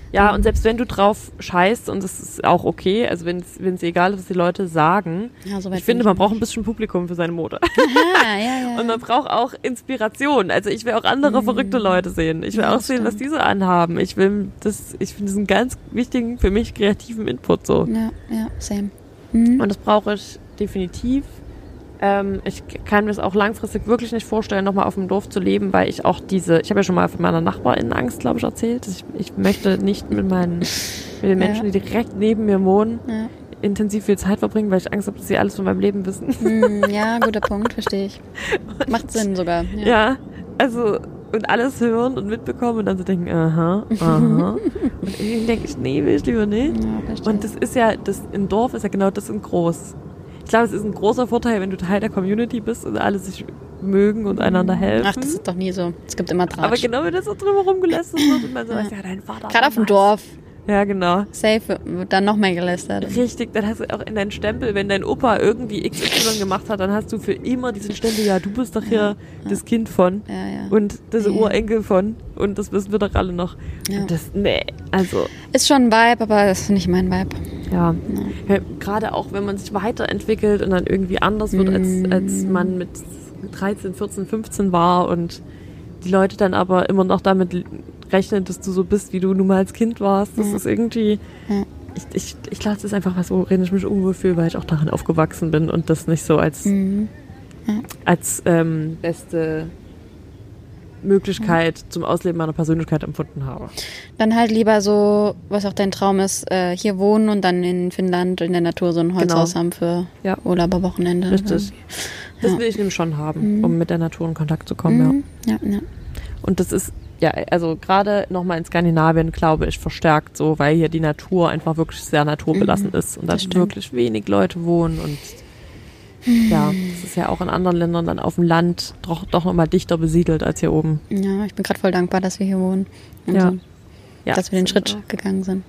[SPEAKER 2] Ja, und selbst wenn du drauf scheißt, und das ist auch okay, also wenn es egal ist, was die Leute sagen,
[SPEAKER 1] Ja, so weit
[SPEAKER 2] ich finde,
[SPEAKER 1] bin
[SPEAKER 2] man braucht ein bisschen Publikum für seine Mode.
[SPEAKER 1] Ja.
[SPEAKER 2] Und man braucht auch Inspiration. Also ich will auch andere verrückte Leute sehen. Ich will
[SPEAKER 1] Ja,
[SPEAKER 2] auch sehen, was
[SPEAKER 1] stimmt.
[SPEAKER 2] die so anhaben. Ich finde diesen ganz wichtigen, für mich kreativen Input so.
[SPEAKER 1] Ja, same. Mhm.
[SPEAKER 2] Und das brauche ich definitiv. Ich kann mir das auch langfristig wirklich nicht vorstellen, nochmal auf dem Dorf zu leben, weil ich auch ich habe ja schon mal von meiner Nachbarin Angst, glaube ich, erzählt. Ich möchte nicht mit den Menschen, die direkt neben mir wohnen, intensiv viel Zeit verbringen, weil ich Angst habe, dass sie alles von meinem Leben wissen.
[SPEAKER 1] Ja, guter Punkt, verstehe ich. Macht Sinn sogar.
[SPEAKER 2] Ja, also und alles hören und mitbekommen und dann so denken, aha. Und irgendwie denke ich, nee, will ich lieber nicht.
[SPEAKER 1] Ja, verstehe.
[SPEAKER 2] Und das ist ja, ein Dorf ist ja genau das in groß. Ich glaube, es ist ein großer Vorteil, wenn du Teil der Community bist und alle sich mögen und einander helfen.
[SPEAKER 1] Ach, das ist doch nie so. Es gibt immer Tratsch.
[SPEAKER 2] Aber genau, wenn das so drüber rumgelästert wird und man so weiß, ja, dein Vater.
[SPEAKER 1] Gerade auf dem Dorf.
[SPEAKER 2] Ja, genau.
[SPEAKER 1] Safe wird dann noch mehr gelästert.
[SPEAKER 2] Richtig, dann hast du auch in deinen Stempel, wenn dein Opa irgendwie XY gemacht hat, dann hast du für immer diesen Stempel, ja, du bist doch hier das Kind von
[SPEAKER 1] Ja.
[SPEAKER 2] und das Urenkel von und das wissen wir doch alle noch.
[SPEAKER 1] Ja.
[SPEAKER 2] Und das, nee, also.
[SPEAKER 1] Ist schon ein Vibe, aber das ist nicht mein Vibe.
[SPEAKER 2] Ja. Gerade auch, wenn man sich weiterentwickelt und dann irgendwie anders wird, als man mit 13, 14, 15 war und die Leute dann aber immer noch damit rechnen, dass du so bist, wie du nun mal als Kind warst. Das ist irgendwie, ich glaube, das ist einfach was, worin ich mich unwohl fühle, weil ich auch darin aufgewachsen bin und das nicht so als beste Möglichkeit zum Ausleben meiner Persönlichkeit empfunden habe.
[SPEAKER 1] Dann halt lieber so, was auch dein Traum ist, hier wohnen und dann in Finnland in der Natur so ein Holzhaus haben für Urlauberwochenende.
[SPEAKER 2] Richtig. Das will ich nämlich schon haben, um mit der Natur in Kontakt zu kommen.
[SPEAKER 1] Ja.
[SPEAKER 2] Und das ist, ja, also gerade nochmal in Skandinavien, glaube ich, verstärkt so, weil hier die Natur einfach wirklich sehr naturbelassen ist und da wirklich wenig Leute wohnen und ja, das ist ja auch in anderen Ländern dann auf dem Land doch nochmal dichter besiedelt als hier oben.
[SPEAKER 1] Ja, ich bin gerade voll dankbar, dass wir hier wohnen. Und
[SPEAKER 2] Ja.
[SPEAKER 1] so,
[SPEAKER 2] Ja,
[SPEAKER 1] dass wir den Schritt
[SPEAKER 2] auch.
[SPEAKER 1] gegangen sind.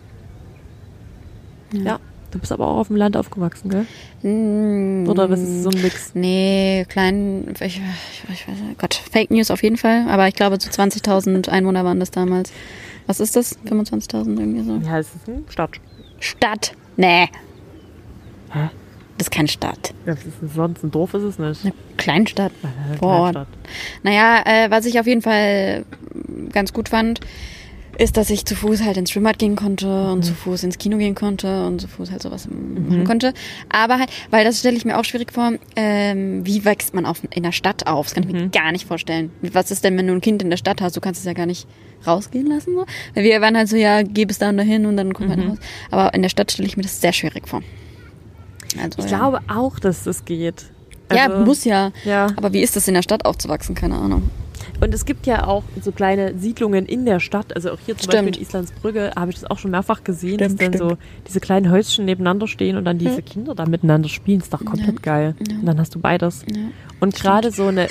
[SPEAKER 2] Ja, du bist aber auch auf dem Land aufgewachsen, gell?
[SPEAKER 1] Mm,
[SPEAKER 2] Oder das ist so ein Mix?
[SPEAKER 1] Nee, ich weiß nicht, Gott, Fake News auf jeden Fall, aber ich glaube, so 20.000 Einwohner waren das damals. Was ist das? 25.000 irgendwie so?
[SPEAKER 2] Ja, es ist eine Stadt.
[SPEAKER 1] Stadt? Nee.
[SPEAKER 2] Hä?
[SPEAKER 1] Das ist keine Stadt.
[SPEAKER 2] Das ist sonst ein Dorf, ist es nicht.
[SPEAKER 1] Eine Kleinstadt.
[SPEAKER 2] Eine
[SPEAKER 1] Vor Ort.
[SPEAKER 2] Kleinstadt.
[SPEAKER 1] Naja, was ich auf jeden Fall ganz gut fand, ist, dass ich zu Fuß halt ins Schwimmbad gehen konnte und zu Fuß ins Kino gehen konnte und zu Fuß halt sowas machen konnte. Aber halt, weil das stelle ich mir auch schwierig vor, wie wächst man in der Stadt auf? Das kann ich mir gar nicht vorstellen. Was ist denn, wenn du ein Kind in der Stadt hast? Du kannst es ja gar nicht rausgehen lassen. So. Weil wir waren halt so, ja, geh bis da und dahin und dann kommt man raus. Aber in der Stadt stelle ich mir das sehr schwierig vor. Also,
[SPEAKER 2] Ich glaube auch, dass das geht.
[SPEAKER 1] ja,
[SPEAKER 2] Also,
[SPEAKER 1] muss ja.
[SPEAKER 2] Ja.
[SPEAKER 1] Aber wie ist das in der Stadt aufzuwachsen? Keine Ahnung.
[SPEAKER 2] Und es gibt ja auch so kleine Siedlungen in der Stadt. Also auch hier zum
[SPEAKER 1] Stimmt.
[SPEAKER 2] Beispiel in Islandsbrücke habe ich das auch schon mehrfach gesehen,
[SPEAKER 1] Stimmt,
[SPEAKER 2] dass dann so diese kleinen Häuschen nebeneinander stehen und dann diese Kinder da miteinander spielen. Ist doch komplett geil. Und dann hast du beides.
[SPEAKER 1] Ja.
[SPEAKER 2] Und gerade so eine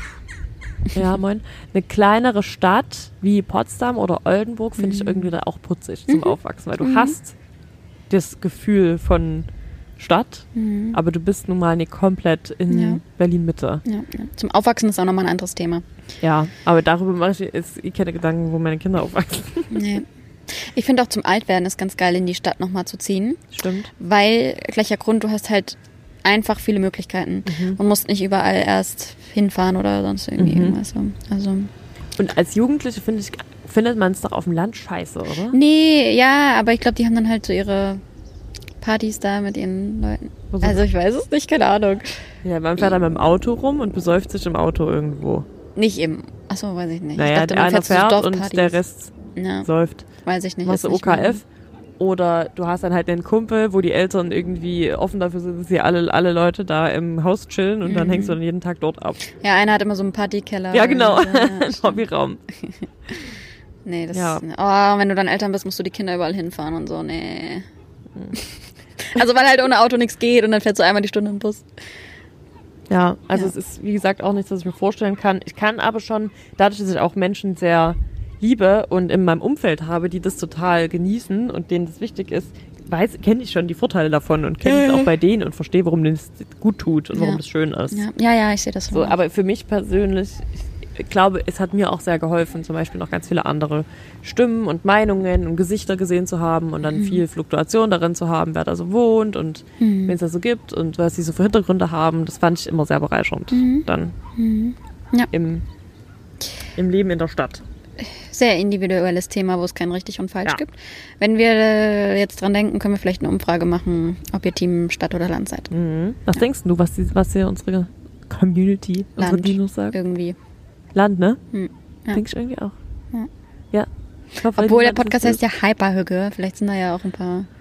[SPEAKER 2] kleinere Stadt wie Potsdam oder Oldenburg finde ich irgendwie da auch putzig zum Aufwachsen, weil du hast das Gefühl von Stadt, aber du bist nun mal nicht komplett in Berlin-Mitte.
[SPEAKER 1] Ja. Zum Aufwachsen ist auch nochmal ein anderes Thema.
[SPEAKER 2] Ja, aber darüber mache ich jetzt keine Gedanken, wo meine Kinder aufwachsen.
[SPEAKER 1] Nee. Ich finde auch zum Altwerden ist ganz geil, in die Stadt nochmal zu ziehen.
[SPEAKER 2] Stimmt.
[SPEAKER 1] Weil, gleicher Grund, du hast halt einfach viele Möglichkeiten und musst nicht überall erst hinfahren oder sonst irgendwie irgendwas. Also.
[SPEAKER 2] Und als Jugendliche findet man es doch auf dem Land scheiße, oder?
[SPEAKER 1] Nee, ja, aber ich glaube, die haben dann halt so ihre Partys da mit ihren Leuten. Also ich weiß es nicht, keine Ahnung.
[SPEAKER 2] Ja, man fährt dann mit dem Auto rum und besäuft sich im Auto irgendwo.
[SPEAKER 1] Nicht im, achso, weiß ich nicht.
[SPEAKER 2] Naja,
[SPEAKER 1] ich dachte,
[SPEAKER 2] der eine
[SPEAKER 1] zu
[SPEAKER 2] fährt und
[SPEAKER 1] Dorfpartys.
[SPEAKER 2] der Rest säuft.
[SPEAKER 1] Weiß ich nicht.
[SPEAKER 2] Machst du
[SPEAKER 1] ist nicht
[SPEAKER 2] OKF oder du hast dann halt einen Kumpel, wo die Eltern irgendwie offen dafür sind, dass hier alle Leute da im Haus chillen und dann hängst du dann jeden Tag dort ab.
[SPEAKER 1] Ja, einer hat immer so einen Partykeller.
[SPEAKER 2] Ja, genau.
[SPEAKER 1] Und,
[SPEAKER 2] Ein Hobbyraum.
[SPEAKER 1] Nee, das
[SPEAKER 2] Ja.
[SPEAKER 1] oh, wenn du dann Eltern bist, musst du die Kinder überall hinfahren und so, nee. Also weil halt ohne Auto nichts geht und dann fährst du einmal die Stunde im Bus.
[SPEAKER 2] Ja, also es ist, wie gesagt, auch nichts, was ich mir vorstellen kann. Ich kann aber schon, dadurch, dass ich auch Menschen sehr liebe und in meinem Umfeld habe, die das total genießen und denen das wichtig ist, kenne ich schon die Vorteile davon und kenne es auch bei denen und verstehe, warum denen es gut tut und warum das schön ist.
[SPEAKER 1] Ja, ich sehe das
[SPEAKER 2] So, aber für mich persönlich, glaube, es hat mir auch sehr geholfen, zum Beispiel noch ganz viele andere Stimmen und Meinungen und Gesichter gesehen zu haben und dann viel Fluktuation darin zu haben, wer da so wohnt und wen es da so gibt und was sie so für Hintergründe haben. Das fand ich immer sehr bereichernd dann
[SPEAKER 1] Ja.
[SPEAKER 2] im Leben in der Stadt.
[SPEAKER 1] Sehr individuelles Thema, wo es kein richtig und falsch
[SPEAKER 2] Ja.
[SPEAKER 1] gibt. Wenn wir jetzt dran denken, können wir vielleicht eine Umfrage machen, ob ihr Team Stadt oder Land seid.
[SPEAKER 2] Was denkst du, was hier unsere Community, unsere
[SPEAKER 1] Land.
[SPEAKER 2] Dinos sagt?
[SPEAKER 1] Irgendwie.
[SPEAKER 2] Land, ne?
[SPEAKER 1] Ja.
[SPEAKER 2] Denke ich irgendwie auch.
[SPEAKER 1] Ja.
[SPEAKER 2] Ja. Ich hoffe,
[SPEAKER 1] Obwohl der
[SPEAKER 2] niemand
[SPEAKER 1] Podcast
[SPEAKER 2] ist
[SPEAKER 1] heißt ja Hyperhügge. Vielleicht sind da ja auch ein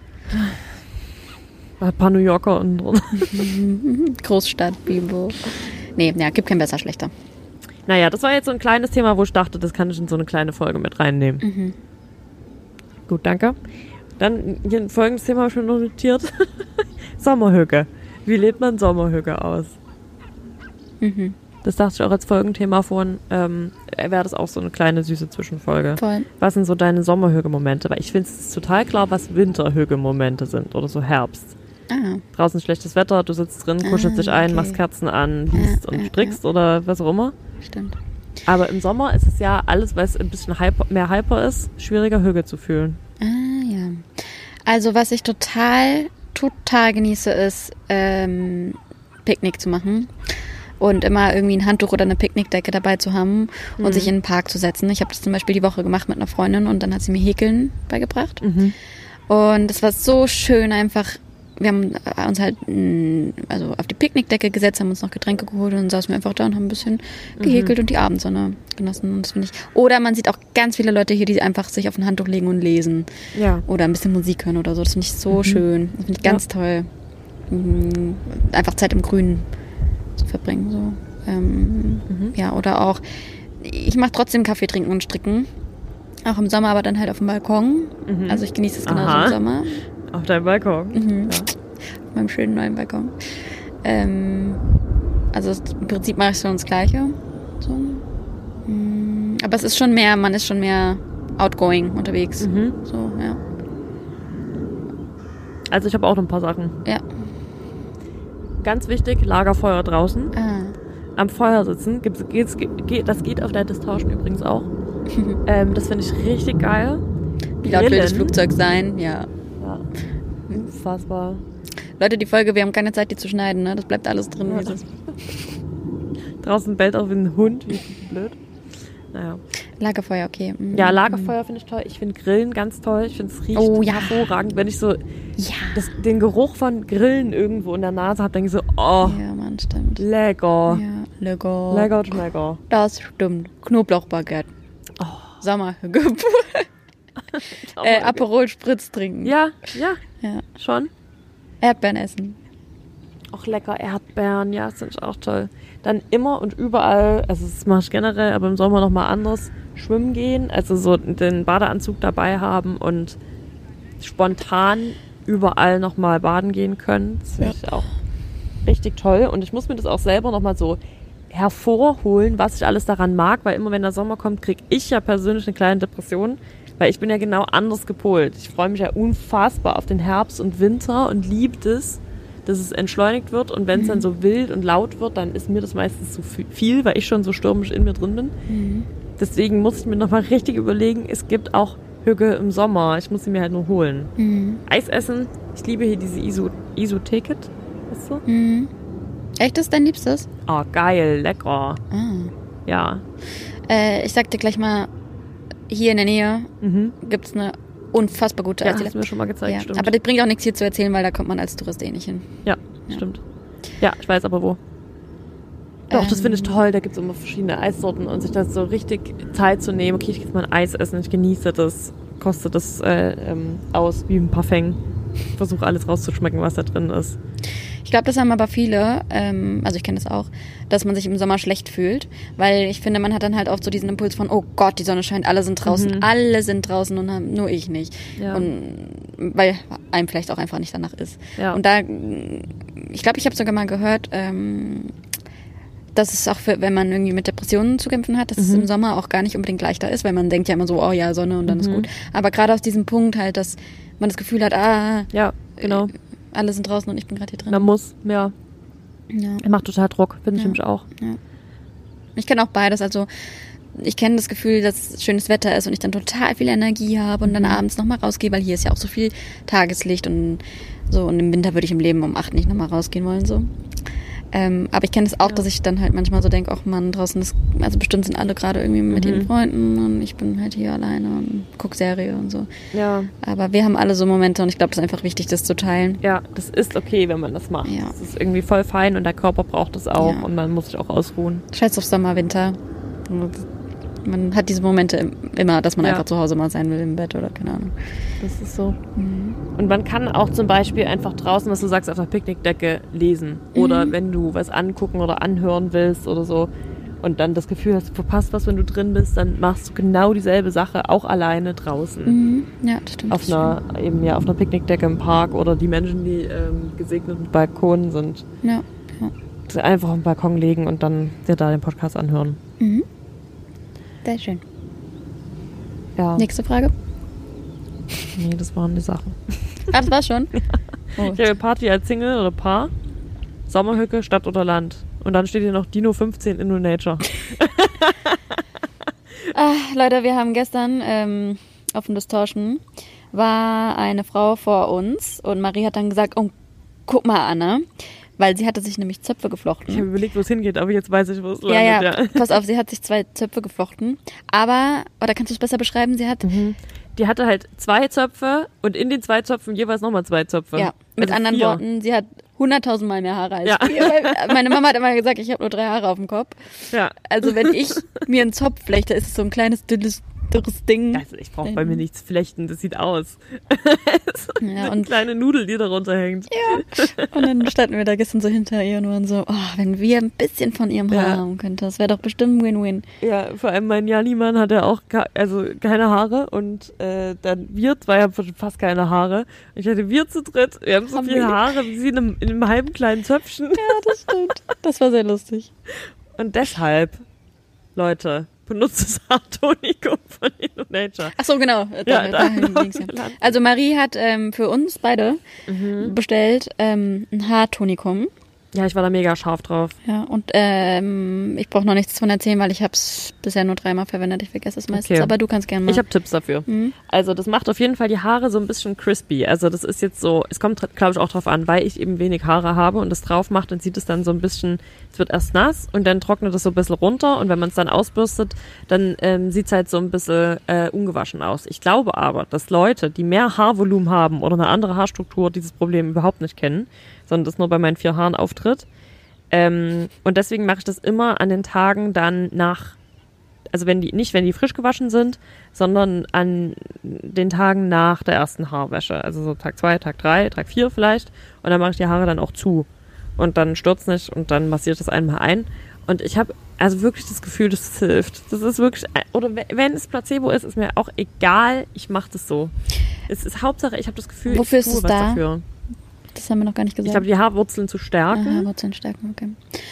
[SPEAKER 2] paar New Yorker und
[SPEAKER 1] Großstadt-Bibo. Nee, ja, gibt kein besser, schlechter.
[SPEAKER 2] Naja, das war jetzt so ein kleines Thema, wo ich dachte, das kann ich in so eine kleine Folge mit reinnehmen. Gut, danke. Dann hier ein folgendes Thema habe ich mir noch notiert. Sommerhügge. Wie lebt man Sommerhügge aus? Das dachte ich auch als Folgenthema vorhin. Wäre das auch so eine kleine süße Zwischenfolge.
[SPEAKER 1] Voll.
[SPEAKER 2] Was sind so deine Sommerhügge-Momente? Weil ich finde es total klar, was Winterhügge-Momente sind oder so Herbst.
[SPEAKER 1] Ah,
[SPEAKER 2] Draußen schlechtes Wetter, du sitzt drin, kuschelst dich ein,
[SPEAKER 1] okay.
[SPEAKER 2] machst Kerzen an, liest und strickst oder was auch immer.
[SPEAKER 1] stimmt.
[SPEAKER 2] Aber im Sommer ist es ja alles, weil es ein bisschen mehr hyper ist, schwieriger Hügge zu fühlen.
[SPEAKER 1] Ah, ja. Also, was ich total genieße, ist, Picknick zu machen. Und immer irgendwie ein Handtuch oder eine Picknickdecke dabei zu haben und sich in den Park zu setzen. Ich habe das zum Beispiel die Woche gemacht mit einer Freundin und dann hat sie mir Häkeln beigebracht. Und es war so schön einfach. Wir haben uns halt also auf die Picknickdecke gesetzt, haben uns noch Getränke geholt und dann saßen wir einfach da und haben ein bisschen gehäkelt und die Abendsonne genossen. Und das finde ich. Oder man sieht auch ganz viele Leute hier, die einfach sich auf ein Handtuch legen und lesen.
[SPEAKER 2] Ja.
[SPEAKER 1] Oder ein bisschen Musik hören oder so. Das finde ich so schön. Das finde ich ganz toll. Einfach Zeit im Grünen zu verbringen. So. Ja, oder auch, ich mache trotzdem Kaffee trinken und stricken. Auch im Sommer, aber dann halt auf dem Balkon. Also ich genieße es genauso im Sommer.
[SPEAKER 2] Auf deinem Balkon.
[SPEAKER 1] Ja. Auf meinem schönen neuen Balkon. Also im Prinzip mache ich schon das Gleiche. So. Aber es ist schon mehr, man ist schon mehr outgoing unterwegs. So, ja.
[SPEAKER 2] Also ich habe auch noch ein paar Sachen.
[SPEAKER 1] Ja.
[SPEAKER 2] Ganz wichtig, Lagerfeuer draußen.
[SPEAKER 1] Ah.
[SPEAKER 2] Am Feuer sitzen. Das geht auf der Distortion übrigens auch. Das finde ich richtig geil.
[SPEAKER 1] Wie laut will das
[SPEAKER 2] Grillen.
[SPEAKER 1] Flugzeug sein? Ja.
[SPEAKER 2] Ja. Unfassbar.
[SPEAKER 1] Leute, die Folge, wir haben keine Zeit, die zu schneiden, ne? Das bleibt alles drin, wie es ist.
[SPEAKER 2] Draußen bellt auch wie ein Hund. Wie blöd. Naja.
[SPEAKER 1] Lagerfeuer, okay.
[SPEAKER 2] Ja, Lagerfeuer finde ich toll. Ich finde Grillen ganz toll. Ich finde es riecht hervorragend. Wenn ich so den Geruch von Grillen irgendwo in der Nase habe, denke ich so, oh,
[SPEAKER 1] Ja, Mann, stimmt.
[SPEAKER 2] lecker.
[SPEAKER 1] Ja, lecker.
[SPEAKER 2] Lecker.
[SPEAKER 1] Das stimmt. Knoblauchbaguette. Sommerhügge. Aperol Spritz trinken.
[SPEAKER 2] Ja, schon.
[SPEAKER 1] Erdbeeren essen.
[SPEAKER 2] Auch lecker Erdbeeren, ja, das finde ich auch toll. Dann immer und überall, also das mache ich generell, aber im Sommer nochmal anders, schwimmen gehen, also so den Badeanzug dabei haben und spontan überall nochmal baden gehen können. Das finde ich auch richtig toll. Und ich muss mir das auch selber nochmal so hervorholen, was ich alles daran mag, weil immer wenn der Sommer kommt, kriege ich ja persönlich eine kleine Depression, weil ich bin ja genau anders gepolt. Ich freue mich ja unfassbar auf den Herbst und Winter und liebe es, dass es entschleunigt wird und wenn es dann so wild und laut wird, dann ist mir das meistens zu viel, weil ich schon so stürmisch in mir drin bin. Deswegen muss ich mir nochmal richtig überlegen, es gibt auch Hügge im Sommer, ich muss sie mir halt nur holen. Eis essen, ich liebe hier diese Iso-Ticket, weißt du?
[SPEAKER 1] Echt, ist dein Liebstes?
[SPEAKER 2] Oh, geil, lecker. Ja.
[SPEAKER 1] Ich sag dir gleich mal, hier in der Nähe gibt's eine unfassbar gute
[SPEAKER 2] Ja,
[SPEAKER 1] Eisdiele.
[SPEAKER 2] hast du mir schon mal gezeigt,
[SPEAKER 1] Ja,
[SPEAKER 2] stimmt.
[SPEAKER 1] aber das bringt auch nichts hier zu erzählen, weil da kommt man als Tourist eh nicht hin.
[SPEAKER 2] Ja, stimmt. Ja, ich weiß aber wo. Doch, das finde ich toll. Da gibt es immer verschiedene Eissorten und sich das so richtig Zeit zu nehmen. Okay, ich gehe jetzt mal ein Eis essen, ich genieße das, koste das aus wie ein Parfum. Ich versuche alles rauszuschmecken, was da drin ist.
[SPEAKER 1] Ich glaube, das haben aber viele, also ich kenne das auch, dass man sich im Sommer schlecht fühlt, weil ich finde, man hat dann halt oft so diesen Impuls von, oh Gott, die Sonne scheint, alle sind draußen und haben, nur ich nicht.
[SPEAKER 2] Ja.
[SPEAKER 1] Und weil einem vielleicht auch einfach nicht danach ist.
[SPEAKER 2] Ja.
[SPEAKER 1] Und da, ich glaube, ich habe sogar mal gehört, dass es auch für, wenn man irgendwie mit Depressionen zu kämpfen hat, dass es im Sommer auch gar nicht unbedingt leichter ist, weil man denkt ja immer so, oh ja, Sonne und dann ist gut. Aber gerade aus diesem Punkt halt, dass man das Gefühl hat,
[SPEAKER 2] ja, genau.
[SPEAKER 1] alle sind draußen und ich bin gerade hier drin.
[SPEAKER 2] Man muss, ja.
[SPEAKER 1] Ja.
[SPEAKER 2] Er macht total Druck, finde ich nämlich auch.
[SPEAKER 1] Ja. Ich kenne auch beides. Also ich kenne das Gefühl, dass schönes Wetter ist und ich dann total viel Energie habe und dann abends nochmal rausgehe, weil hier ist ja auch so viel Tageslicht und so. Und im Winter würde ich im Leben um 8 nicht nochmal rausgehen wollen, so. Aber ich kenne es auch, dass ich dann halt manchmal so denke, ach man, draußen ist, also bestimmt sind alle gerade irgendwie mit ihren Freunden und ich bin halt hier alleine und gucke Serie und so.
[SPEAKER 2] Ja.
[SPEAKER 1] Aber wir haben alle so Momente und ich glaube, das ist einfach wichtig, das zu teilen.
[SPEAKER 2] Ja, das ist okay, wenn man das macht.
[SPEAKER 1] Ja.
[SPEAKER 2] Das ist irgendwie voll fein und der Körper braucht das auch
[SPEAKER 1] Ja.
[SPEAKER 2] und man muss sich auch ausruhen.
[SPEAKER 1] Scheiß auf Sommer, Winter. Man hat diese Momente immer, dass man einfach zu Hause mal sein will im Bett oder keine Ahnung.
[SPEAKER 2] Das ist so. Und man kann auch zum Beispiel einfach draußen, was du sagst, auf der Picknickdecke lesen. Oder wenn du was angucken oder anhören willst oder so und dann das Gefühl hast, du verpasst was, wenn du drin bist, dann machst du genau dieselbe Sache, auch alleine draußen.
[SPEAKER 1] Ja, das stimmt.
[SPEAKER 2] Auf einer Picknickdecke im Park oder die Menschen, die gesegnet mit Balkonen sind.
[SPEAKER 1] Ja.
[SPEAKER 2] Einfach auf den Balkon legen und dann dir da den Podcast anhören.
[SPEAKER 1] Sehr schön.
[SPEAKER 2] Ja.
[SPEAKER 1] Nächste Frage.
[SPEAKER 2] Nee, das waren die Sachen.
[SPEAKER 1] Ah, das war's schon? Oh.
[SPEAKER 2] Ich habe Party als Single oder Paar, Sommerhücke, Stadt oder Land. Und dann steht hier noch Dino 15 in Nature.
[SPEAKER 1] Leute, wir haben gestern auf dem Distortion war eine Frau vor uns und Marie hat dann gesagt, oh, guck mal, Anne. Weil sie hatte sich nämlich Zöpfe geflochten.
[SPEAKER 2] Ich habe überlegt, wo es hingeht, aber jetzt weiß ich, wo es landet.
[SPEAKER 1] Ja, pass auf, sie hat sich 2 Zöpfe geflochten. Aber, oder kannst du es besser beschreiben? Sie hat...
[SPEAKER 2] Die hatte halt 2 Zöpfe und in den 2 Zöpfen jeweils nochmal 2 Zöpfe.
[SPEAKER 1] Ja, mit
[SPEAKER 2] also
[SPEAKER 1] anderen
[SPEAKER 2] 4.
[SPEAKER 1] Worten, sie hat 100.000 Mal mehr Haare als
[SPEAKER 2] Ja.
[SPEAKER 1] wir. Weil meine Mama hat immer gesagt, ich habe nur 3 Haare auf dem Kopf.
[SPEAKER 2] Ja.
[SPEAKER 1] Also wenn ich mir einen Zopf flechte, ist es so ein kleines, dünnes Ding.
[SPEAKER 2] Also ich brauche bei mir nichts flechten, das sieht aus. So
[SPEAKER 1] Ja,
[SPEAKER 2] eine
[SPEAKER 1] und
[SPEAKER 2] kleine Nudel, die darunter hängt.
[SPEAKER 1] Und dann standen wir da gestern so hinter ihr und waren so, oh, wenn wir ein bisschen von ihrem Haar
[SPEAKER 2] Ja.
[SPEAKER 1] haben könnten, das wäre doch bestimmt ein Win-Win.
[SPEAKER 2] Ja, vor allem mein Jani-Mann hat ja auch keine Haare und dann wir 2 haben fast keine Haare. Ich hatte wir zu dritt, wir haben so
[SPEAKER 1] Haben
[SPEAKER 2] viele
[SPEAKER 1] wir?
[SPEAKER 2] Haare wie sie in einem halben kleinen Zöpfchen.
[SPEAKER 1] Ja, das stimmt. Das war sehr lustig.
[SPEAKER 2] Und deshalb, Leute, benutzt das Haartonikum von Nature.
[SPEAKER 1] Ach so, genau. Dahin ging's ja. Also Marie hat für uns beide bestellt ein Haartonikum.
[SPEAKER 2] Ja, ich war da mega scharf drauf.
[SPEAKER 1] Ja, und ich brauche noch nichts davon erzählen, weil ich habe es bisher nur 3-mal verwendet. Ich vergesse es meistens,
[SPEAKER 2] Okay.
[SPEAKER 1] aber du kannst gerne mal.
[SPEAKER 2] Ich habe Tipps dafür. Also das macht auf jeden Fall die Haare so ein bisschen crispy. Also das ist jetzt so, es kommt glaube ich auch drauf an, weil ich eben wenig Haare habe und das drauf macht, dann sieht es dann so ein bisschen, es wird erst nass und dann trocknet es so ein bisschen runter und wenn man es dann ausbürstet, dann sieht es halt so ein bisschen ungewaschen aus. Ich glaube aber, dass Leute, die mehr Haarvolumen haben oder eine andere Haarstruktur, dieses Problem überhaupt nicht kennen, sondern das nur bei meinen 4 Haaren auftritt. Und deswegen mache ich das immer an den Tagen dann also wenn die frisch gewaschen sind, sondern an den Tagen nach der ersten Haarwäsche. Also so Tag 2, Tag 3, Tag 4 vielleicht. Und dann mache ich die Haare dann auch zu. Und dann stürzt nicht und dann massiere ich das einmal ein. Und ich habe also wirklich das Gefühl, dass es hilft. Das ist wirklich, oder wenn es Placebo ist, ist mir auch egal, ich mache das so. Es ist Hauptsache, ich habe das Gefühl,
[SPEAKER 1] Wofür
[SPEAKER 2] ich
[SPEAKER 1] ist
[SPEAKER 2] tue
[SPEAKER 1] es
[SPEAKER 2] was
[SPEAKER 1] da?
[SPEAKER 2] dafür.
[SPEAKER 1] Das haben wir noch gar nicht gesagt.
[SPEAKER 2] Ich glaube, die Haarwurzeln zu stärken.
[SPEAKER 1] Wurzeln stärken, okay.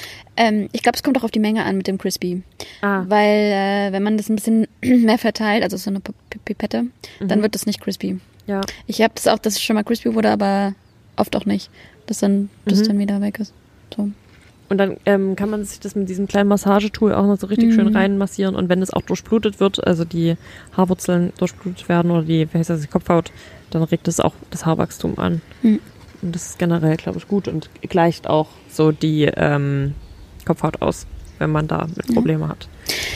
[SPEAKER 1] Ich glaube, es kommt auch auf die Menge an mit dem Crispy.
[SPEAKER 2] Ah.
[SPEAKER 1] Weil wenn man das ein bisschen mehr verteilt, also so eine Pipette, dann wird das nicht crispy.
[SPEAKER 2] Ja.
[SPEAKER 1] Ich habe das auch, dass es schon mal crispy wurde, aber oft auch nicht. Dass dann wieder weg ist. So.
[SPEAKER 2] Und dann kann man sich das mit diesem kleinen Massagetool auch noch so richtig schön reinmassieren. Und wenn es auch durchblutet wird, also die Haarwurzeln durchblutet werden oder die Kopfhaut, dann regt es auch das Haarwachstum an. Und das ist generell, glaube ich, gut und gleicht auch so die Kopfhaut aus, wenn man da mit Probleme hat.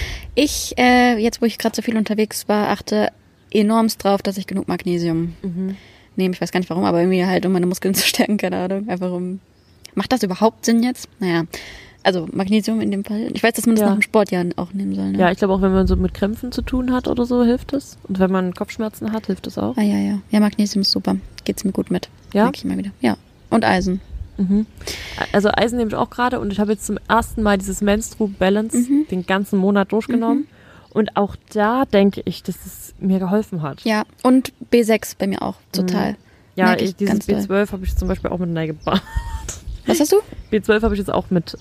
[SPEAKER 1] Ich, jetzt wo ich gerade so viel unterwegs war, achte enormst drauf, dass ich genug Magnesium nehme. Ich weiß gar nicht warum, aber irgendwie halt, um meine Muskeln zu stärken, keine Ahnung. Einfach Macht das überhaupt Sinn jetzt? Naja, also Magnesium in dem Fall. Ich weiß, dass man das nach dem Sport ja auch nehmen soll. Ne?
[SPEAKER 2] Ja, ich glaube auch, wenn man so mit Krämpfen zu tun hat oder so, hilft es. Und wenn man Kopfschmerzen hat, hilft es auch.
[SPEAKER 1] Ah ja. Ja, Magnesium ist super. Geht's mir gut mit.
[SPEAKER 2] Ja?
[SPEAKER 1] Merke ich immer wieder. Ja. Und Eisen.
[SPEAKER 2] Also Eisen nehme ich auch gerade und ich habe jetzt zum ersten Mal dieses Menstru Balance den ganzen Monat durchgenommen. Und auch da denke ich, dass es mir geholfen hat.
[SPEAKER 1] Ja, und B6 bei mir auch, total.
[SPEAKER 2] Ja,
[SPEAKER 1] Merke ich
[SPEAKER 2] dieses
[SPEAKER 1] ganz doll.
[SPEAKER 2] B12 habe ich zum Beispiel auch mit Neigebart.
[SPEAKER 1] Was hast du?
[SPEAKER 2] B12 habe ich jetzt auch mit,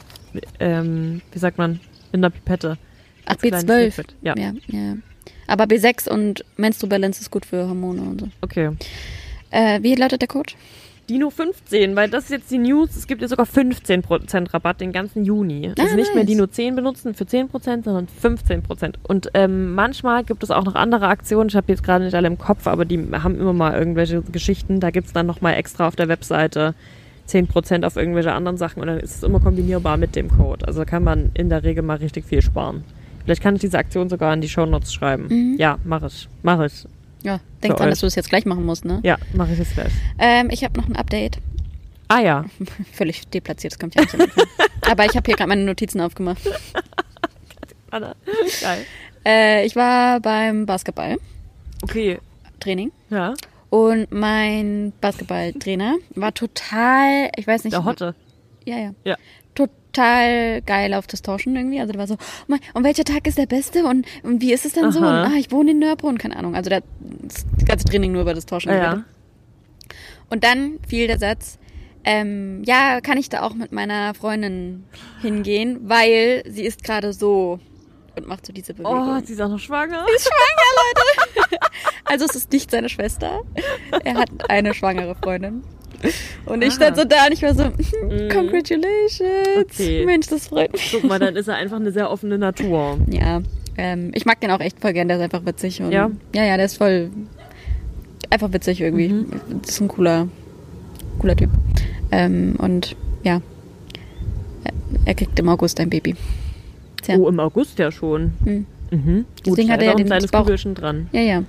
[SPEAKER 2] wie sagt man, in der Pipette.
[SPEAKER 1] Ach,
[SPEAKER 2] Als kleines
[SPEAKER 1] B12.
[SPEAKER 2] Liquid. Ja.
[SPEAKER 1] Ja. Aber B6 und Menstru Balance ist gut für Hormone und so.
[SPEAKER 2] Okay.
[SPEAKER 1] Wie lautet der Code?
[SPEAKER 2] Dino 15, weil das ist jetzt die News. Es gibt ja sogar 15% Rabatt den ganzen Juni. Also nicht mehr Dino 10 benutzen für 10%, sondern 15%. Und manchmal gibt es auch noch andere Aktionen. Ich habe jetzt gerade nicht alle im Kopf, aber die haben immer mal irgendwelche Geschichten. Da gibt es dann nochmal extra auf der Webseite 10% auf irgendwelche anderen Sachen. Und dann ist es immer kombinierbar mit dem Code. Also kann man in der Regel mal richtig viel sparen. Vielleicht kann ich diese Aktion sogar in die Shownotes schreiben.
[SPEAKER 1] Mhm.
[SPEAKER 2] Ja, mache ich.
[SPEAKER 1] Ja, denk dran, dass du es jetzt gleich machen musst, ne?
[SPEAKER 2] Ja, mache ich jetzt gleich.
[SPEAKER 1] Ich habe noch ein Update.
[SPEAKER 2] Ah ja.
[SPEAKER 1] Völlig deplatziert, das kommt ja nicht am Anfang. Aber ich habe hier gerade meine Notizen aufgemacht.
[SPEAKER 2] Anna, geil.
[SPEAKER 1] Ich war beim Basketball.
[SPEAKER 2] Okay.
[SPEAKER 1] Training.
[SPEAKER 2] Ja.
[SPEAKER 1] Und mein Basketballtrainer war total, ich weiß nicht.
[SPEAKER 2] Der Hotte.
[SPEAKER 1] Ja. Total geil auf das Tauschen irgendwie. Also der war so, und welcher Tag ist der beste und wie ist es dann so? Und ich wohne in Nörbrunn, keine Ahnung. Also das ganze Training nur über das Tauschen.
[SPEAKER 2] Ja.
[SPEAKER 1] Und dann fiel der Satz, ja, kann ich da auch mit meiner Freundin hingehen, weil sie ist gerade so und macht so diese Bewegung.
[SPEAKER 2] Oh, sie ist auch noch schwanger.
[SPEAKER 1] Sie ist schwanger, Leute. Also es ist nicht seine Schwester. Er hat eine schwangere Freundin. Und ich stand so da und ich war so, congratulations. Okay. Mensch, das freut mich.
[SPEAKER 2] Guck mal, dann ist er einfach eine sehr offene Natur.
[SPEAKER 1] Ja, ich mag den auch echt voll gern, der ist einfach witzig. Und
[SPEAKER 2] ja,
[SPEAKER 1] der ist voll einfach witzig irgendwie. Das ist ein cooler Typ. Und ja, er kriegt im August ein Baby.
[SPEAKER 2] Tja. Oh, im August ja schon.
[SPEAKER 1] Mhm. Deswegen hat er ja
[SPEAKER 2] ein kleines Kügelchen dran.
[SPEAKER 1] Ja.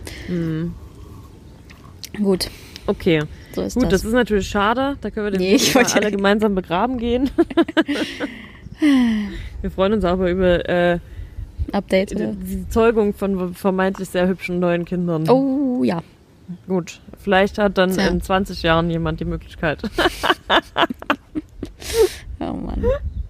[SPEAKER 1] Gut.
[SPEAKER 2] Okay.
[SPEAKER 1] So ist
[SPEAKER 2] Gut, das ist natürlich schade. Da können wir den alle gemeinsam begraben gehen. Wir freuen uns aber über
[SPEAKER 1] Updates,
[SPEAKER 2] die Zeugung von vermeintlich sehr hübschen neuen Kindern.
[SPEAKER 1] Oh, ja.
[SPEAKER 2] Gut, vielleicht hat dann in 20 Jahren jemand die Möglichkeit.
[SPEAKER 1] Oh Mann.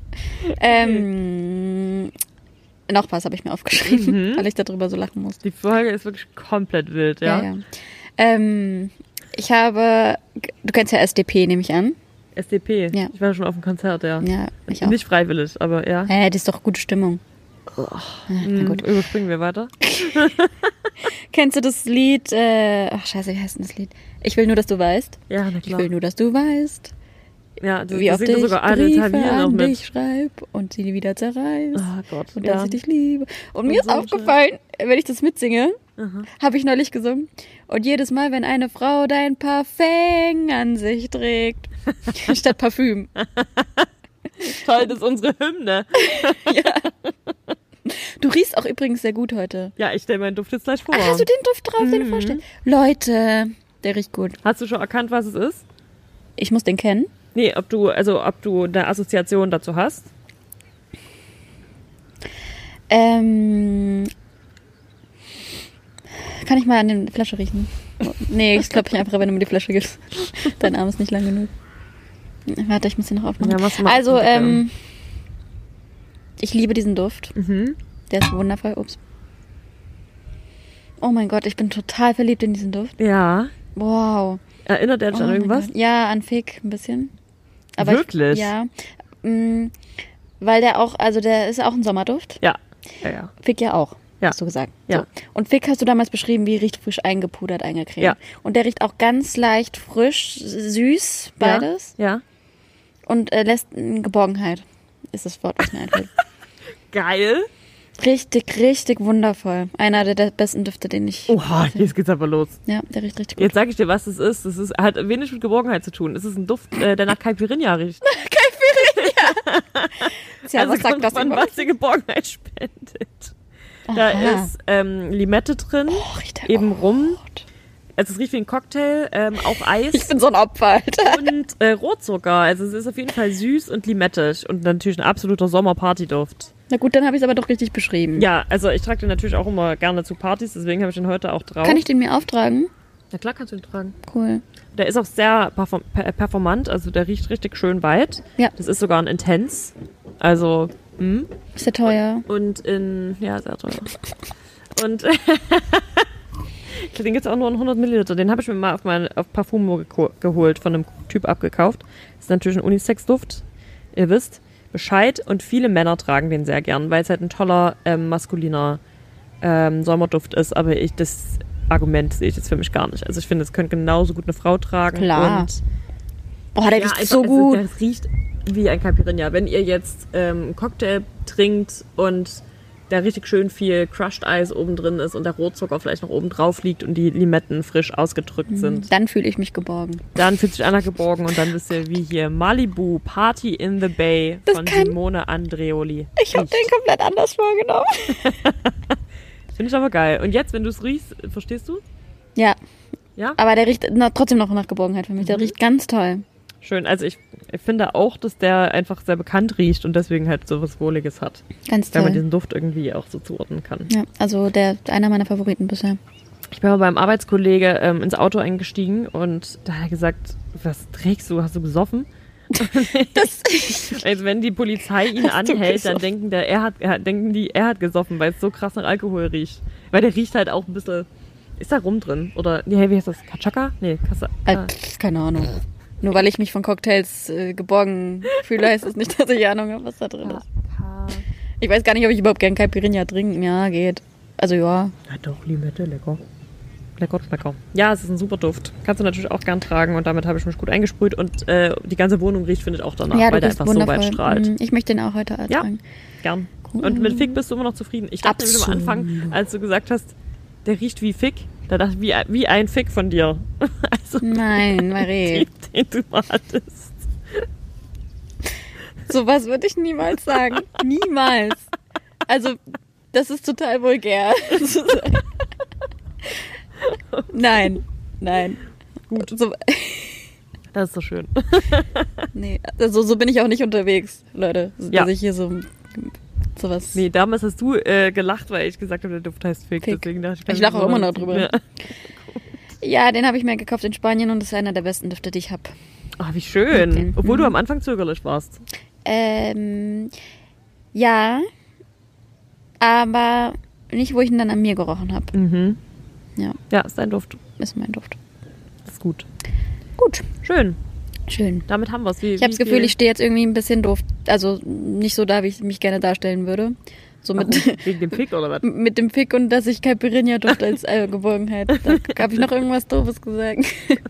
[SPEAKER 1] Noch was habe ich mir aufgeschrieben, weil ich darüber so lachen muss.
[SPEAKER 2] Die Folge ist wirklich komplett wild, ja.
[SPEAKER 1] Ich habe, du kennst ja SDP, nehme ich an.
[SPEAKER 2] SDP?
[SPEAKER 1] Ja.
[SPEAKER 2] Ich war schon auf dem Konzert, ja.
[SPEAKER 1] Ja, ich auch.
[SPEAKER 2] Nicht freiwillig, aber ja.
[SPEAKER 1] Das ist doch gute Stimmung.
[SPEAKER 2] Na gut. Überspringen wir weiter.
[SPEAKER 1] Kennst du das Lied, scheiße, wie heißt denn das Lied? Ich will nur, dass du weißt.
[SPEAKER 2] Ja, na klar.
[SPEAKER 1] Ich will nur, dass du weißt.
[SPEAKER 2] Ja, das
[SPEAKER 1] wie oft ich
[SPEAKER 2] sogar Briefe
[SPEAKER 1] an dich schreib und sie wieder zerreiß.
[SPEAKER 2] Oh Gott,
[SPEAKER 1] und dass ich dich liebe. Und mir ist aufgefallen, wenn ich das mitsinge, habe ich neulich gesungen. Und jedes Mal, wenn eine Frau dein Parfum an sich trägt, statt Parfüm.
[SPEAKER 2] Toll, das ist unsere Hymne.
[SPEAKER 1] Ja. Du riechst auch übrigens sehr gut heute.
[SPEAKER 2] Ja, ich stelle meinen Duft jetzt gleich vor.
[SPEAKER 1] Ach, hast du den Duft drauf, den du vorstellst? Leute, der riecht gut.
[SPEAKER 2] Hast du schon erkannt, was es ist?
[SPEAKER 1] Ich muss den kennen.
[SPEAKER 2] Nee, ob du eine Assoziation dazu hast?
[SPEAKER 1] Kann ich mal an der Flasche riechen? Nee, ich glaube, ich einfach, wenn du mir die Flasche gibst. Dein Arm ist nicht lang genug. Warte, ich muss den noch aufmachen.
[SPEAKER 2] Ja, mach's mal.
[SPEAKER 1] Also, ich liebe diesen Duft. Der ist wundervoll. Ups. Oh mein Gott, ich bin total verliebt in diesen Duft.
[SPEAKER 2] Ja.
[SPEAKER 1] Wow.
[SPEAKER 2] Erinnert er dich an irgendwas?
[SPEAKER 1] Ja, an Fig ein bisschen. Aber
[SPEAKER 2] wirklich?
[SPEAKER 1] Ja. Weil der auch, also der ist auch ein Sommerduft.
[SPEAKER 2] Ja.
[SPEAKER 1] Fig ja auch, hast du gesagt. Ja. So. Und Fig hast du damals beschrieben, wie riecht frisch eingepudert, eingecremt. Ja. Und der riecht auch ganz leicht frisch, süß, beides.
[SPEAKER 2] Ja.
[SPEAKER 1] Und lässt Geborgenheit, ist das Wort, was mir einfällt.
[SPEAKER 2] Geil.
[SPEAKER 1] Richtig, richtig wundervoll. Einer der besten Düfte, den ich...
[SPEAKER 2] Oha, jetzt geht's aber los.
[SPEAKER 1] Ja, der riecht richtig gut.
[SPEAKER 2] Jetzt sage ich dir, was es ist. Das hat wenig mit Geborgenheit zu tun. Es ist ein Duft, der nach Caipirinha riecht.
[SPEAKER 1] Caipirinha! Tja,
[SPEAKER 2] also
[SPEAKER 1] was sagt das
[SPEAKER 2] von was die Geborgenheit spendet. Aha. Da ist Limette drin, eben Rum. Also es riecht wie ein Cocktail, auch Eis.
[SPEAKER 1] Ich bin so ein Opfer, Alter.
[SPEAKER 2] Und Rotzucker. Also es ist auf jeden Fall süß und limettisch. Und natürlich ein absoluter Sommerpartyduft.
[SPEAKER 1] Na gut, dann habe ich es aber doch richtig beschrieben.
[SPEAKER 2] Ja, also ich trage den natürlich auch immer gerne zu Partys, deswegen habe ich den heute auch drauf.
[SPEAKER 1] Kann ich den mir auftragen?
[SPEAKER 2] Na klar kannst du ihn tragen.
[SPEAKER 1] Cool.
[SPEAKER 2] Der ist auch sehr performant, also der riecht richtig schön weit. Ja. Das ist sogar ein Intense. Also,
[SPEAKER 1] Ist der teuer?
[SPEAKER 2] Und ja, sehr teuer. Und den gibt es auch nur in 100 Milliliter. Den habe ich mir mal auf Parfumo geholt, von einem Typ abgekauft. Das ist natürlich ein Unisex-Duft. Ihr wisst Bescheid. Und viele Männer tragen den sehr gern, weil es halt ein toller, maskuliner Sommerduft ist. Aber das Argument sehe ich jetzt für mich gar nicht. Also ich finde, es könnte genauso gut eine Frau tragen.
[SPEAKER 1] Klar.
[SPEAKER 2] Und
[SPEAKER 1] Oh, der riecht so gut.
[SPEAKER 2] Das riecht wie ein Caipirinha. Wenn ihr jetzt einen Cocktail trinkt und da richtig schön viel Crushed Eis oben drin ist und der Rotzucker vielleicht noch oben drauf liegt und die Limetten frisch ausgedrückt sind.
[SPEAKER 1] Dann fühle ich mich geborgen.
[SPEAKER 2] Dann fühlt sich Anna geborgen und dann wisst ihr, wie hier Malibu, Party in the Bay von Simone Andreoli.
[SPEAKER 1] Ich habe den komplett anders vorgenommen.
[SPEAKER 2] Finde ich aber geil. Und jetzt, wenn du es riechst, verstehst du?
[SPEAKER 1] Ja.
[SPEAKER 2] Ja?
[SPEAKER 1] Aber der riecht trotzdem noch nach Geborgenheit für mich. Der riecht ganz toll.
[SPEAKER 2] Schön. Also ich finde auch, dass der einfach sehr bekannt riecht und deswegen halt so was Wohliges hat.
[SPEAKER 1] Ganz toll.
[SPEAKER 2] Wenn man diesen Duft irgendwie auch so zuordnen kann.
[SPEAKER 1] Ja, also einer meiner Favoriten bisher.
[SPEAKER 2] Ich bin mal beim Arbeitskollege ins Auto eingestiegen und da hat er gesagt, was trägst du? Hast du gesoffen? Also wenn die Polizei ihn anhält, dann denken die, er hat gesoffen, weil es so krass nach Alkohol riecht. Weil der riecht halt auch ein bisschen. Ist da Rum drin? Oder, wie heißt das? Kachaka? Nee,
[SPEAKER 1] keine Ahnung. Nur weil ich mich von Cocktails geborgen fühle, heißt es nicht, dass ich Ahnung habe, was da drin ist. Ich weiß gar nicht, ob ich überhaupt gern Caipirinha trinke. Ja, geht. Also ja.
[SPEAKER 2] Ja doch, Limette, lecker. Lecker. Ja, es ist ein super Duft. Kannst du natürlich auch gern tragen und damit habe ich mich gut eingesprüht und die ganze Wohnung riecht, finde ich, auch danach,
[SPEAKER 1] ja,
[SPEAKER 2] weil der einfach
[SPEAKER 1] wundervoll.
[SPEAKER 2] so weit strahlt.
[SPEAKER 1] Ich möchte den auch heute tragen.
[SPEAKER 2] Gern.
[SPEAKER 1] Cool.
[SPEAKER 2] Und mit Fick bist du immer noch zufrieden. Ich dachte nämlich am Anfang, als du gesagt hast, der riecht wie Fick, da dachte ich, wie ein Fick von dir. Also,
[SPEAKER 1] nein, Marie.
[SPEAKER 2] Den du hattest.
[SPEAKER 1] Sowas würde ich niemals sagen. Niemals. Also, das ist total vulgär. Nein.
[SPEAKER 2] Gut.
[SPEAKER 1] So,
[SPEAKER 2] das ist so schön.
[SPEAKER 1] nee, also so bin ich auch nicht unterwegs, Leute.
[SPEAKER 2] Ja.
[SPEAKER 1] Dass ich hier sowas...
[SPEAKER 2] Nee, damals hast du gelacht, weil ich gesagt habe, der Duft heißt Fick. Deswegen dachte
[SPEAKER 1] ich lache auch immer noch drüber.
[SPEAKER 2] Ja.
[SPEAKER 1] Ja, den habe ich mir gekauft in Spanien und das ist einer der besten Düfte, die ich habe.
[SPEAKER 2] Ach, wie schön. Obwohl du am Anfang zögerlich warst.
[SPEAKER 1] Ja, aber nicht, wo ich ihn dann an mir gerochen habe.
[SPEAKER 2] Mhm.
[SPEAKER 1] Ja.
[SPEAKER 2] Ja, ist dein Duft.
[SPEAKER 1] Ist mein Duft.
[SPEAKER 2] Das ist gut.
[SPEAKER 1] Gut.
[SPEAKER 2] Schön.
[SPEAKER 1] Damit
[SPEAKER 2] haben wir es.
[SPEAKER 1] Ich habe das Gefühl, ich stehe jetzt irgendwie ein bisschen doof. Also nicht so da, wie ich mich gerne darstellen würde. So
[SPEAKER 2] wegen dem Fick oder was?
[SPEAKER 1] Mit dem Fick und dass ich Caipirinha-Duft als Geborgenheit. Da habe ich noch irgendwas Doofes gesagt.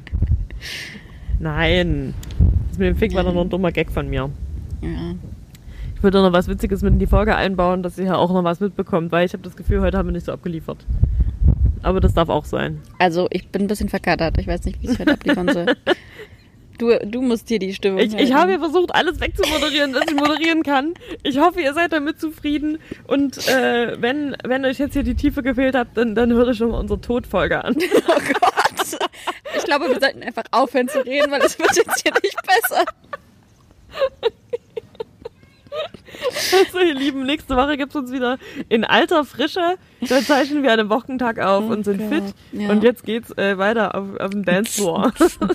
[SPEAKER 2] Nein. Das mit dem Fick war doch noch ein dummer Gag von mir.
[SPEAKER 1] Ja.
[SPEAKER 2] Ich würde noch was Witziges mit in die Folge einbauen, dass ihr ja auch noch was mitbekommt, weil ich habe das Gefühl, heute haben wir nicht so abgeliefert. Aber das darf auch sein.
[SPEAKER 1] Also ich bin ein bisschen verkatert. Ich weiß nicht, wie ich es heute abliefern soll. Du musst hier die Stimmung
[SPEAKER 2] Ich habe ja versucht, alles wegzumoderieren, was ich moderieren kann. Ich hoffe, ihr seid damit zufrieden. Und wenn euch jetzt hier die Tiefe gefehlt hat, dann hört euch schon mal unsere Todfolge an.
[SPEAKER 1] Oh Gott. Ich glaube, wir sollten einfach aufhören zu reden, weil es wird jetzt hier nicht besser.
[SPEAKER 2] Also ihr Lieben, nächste Woche gibt es uns wieder in alter Frische. Da zeichnen wir an einem Wochentag auf und sind fit. Ja. Und jetzt geht's weiter auf dem Dancefloor.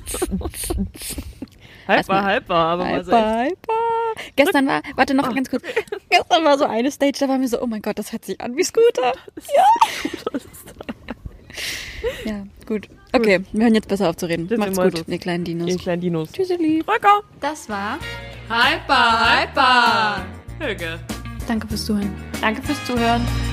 [SPEAKER 2] Hyper, aber mal so echt.
[SPEAKER 1] Gestern war, warte noch ganz kurz. Gestern war so eine Stage, da war mir so, oh mein Gott, das hört sich an wie Scooter. Ja, gut. Okay, wir hören jetzt besser auf zu reden. Macht's gut, ihr kleinen Dinos.
[SPEAKER 2] Tschüssi. Drücker.
[SPEAKER 1] Das war
[SPEAKER 3] Hyper.
[SPEAKER 2] Höge.
[SPEAKER 1] Danke fürs Zuhören.
[SPEAKER 3] Danke fürs Zuhören.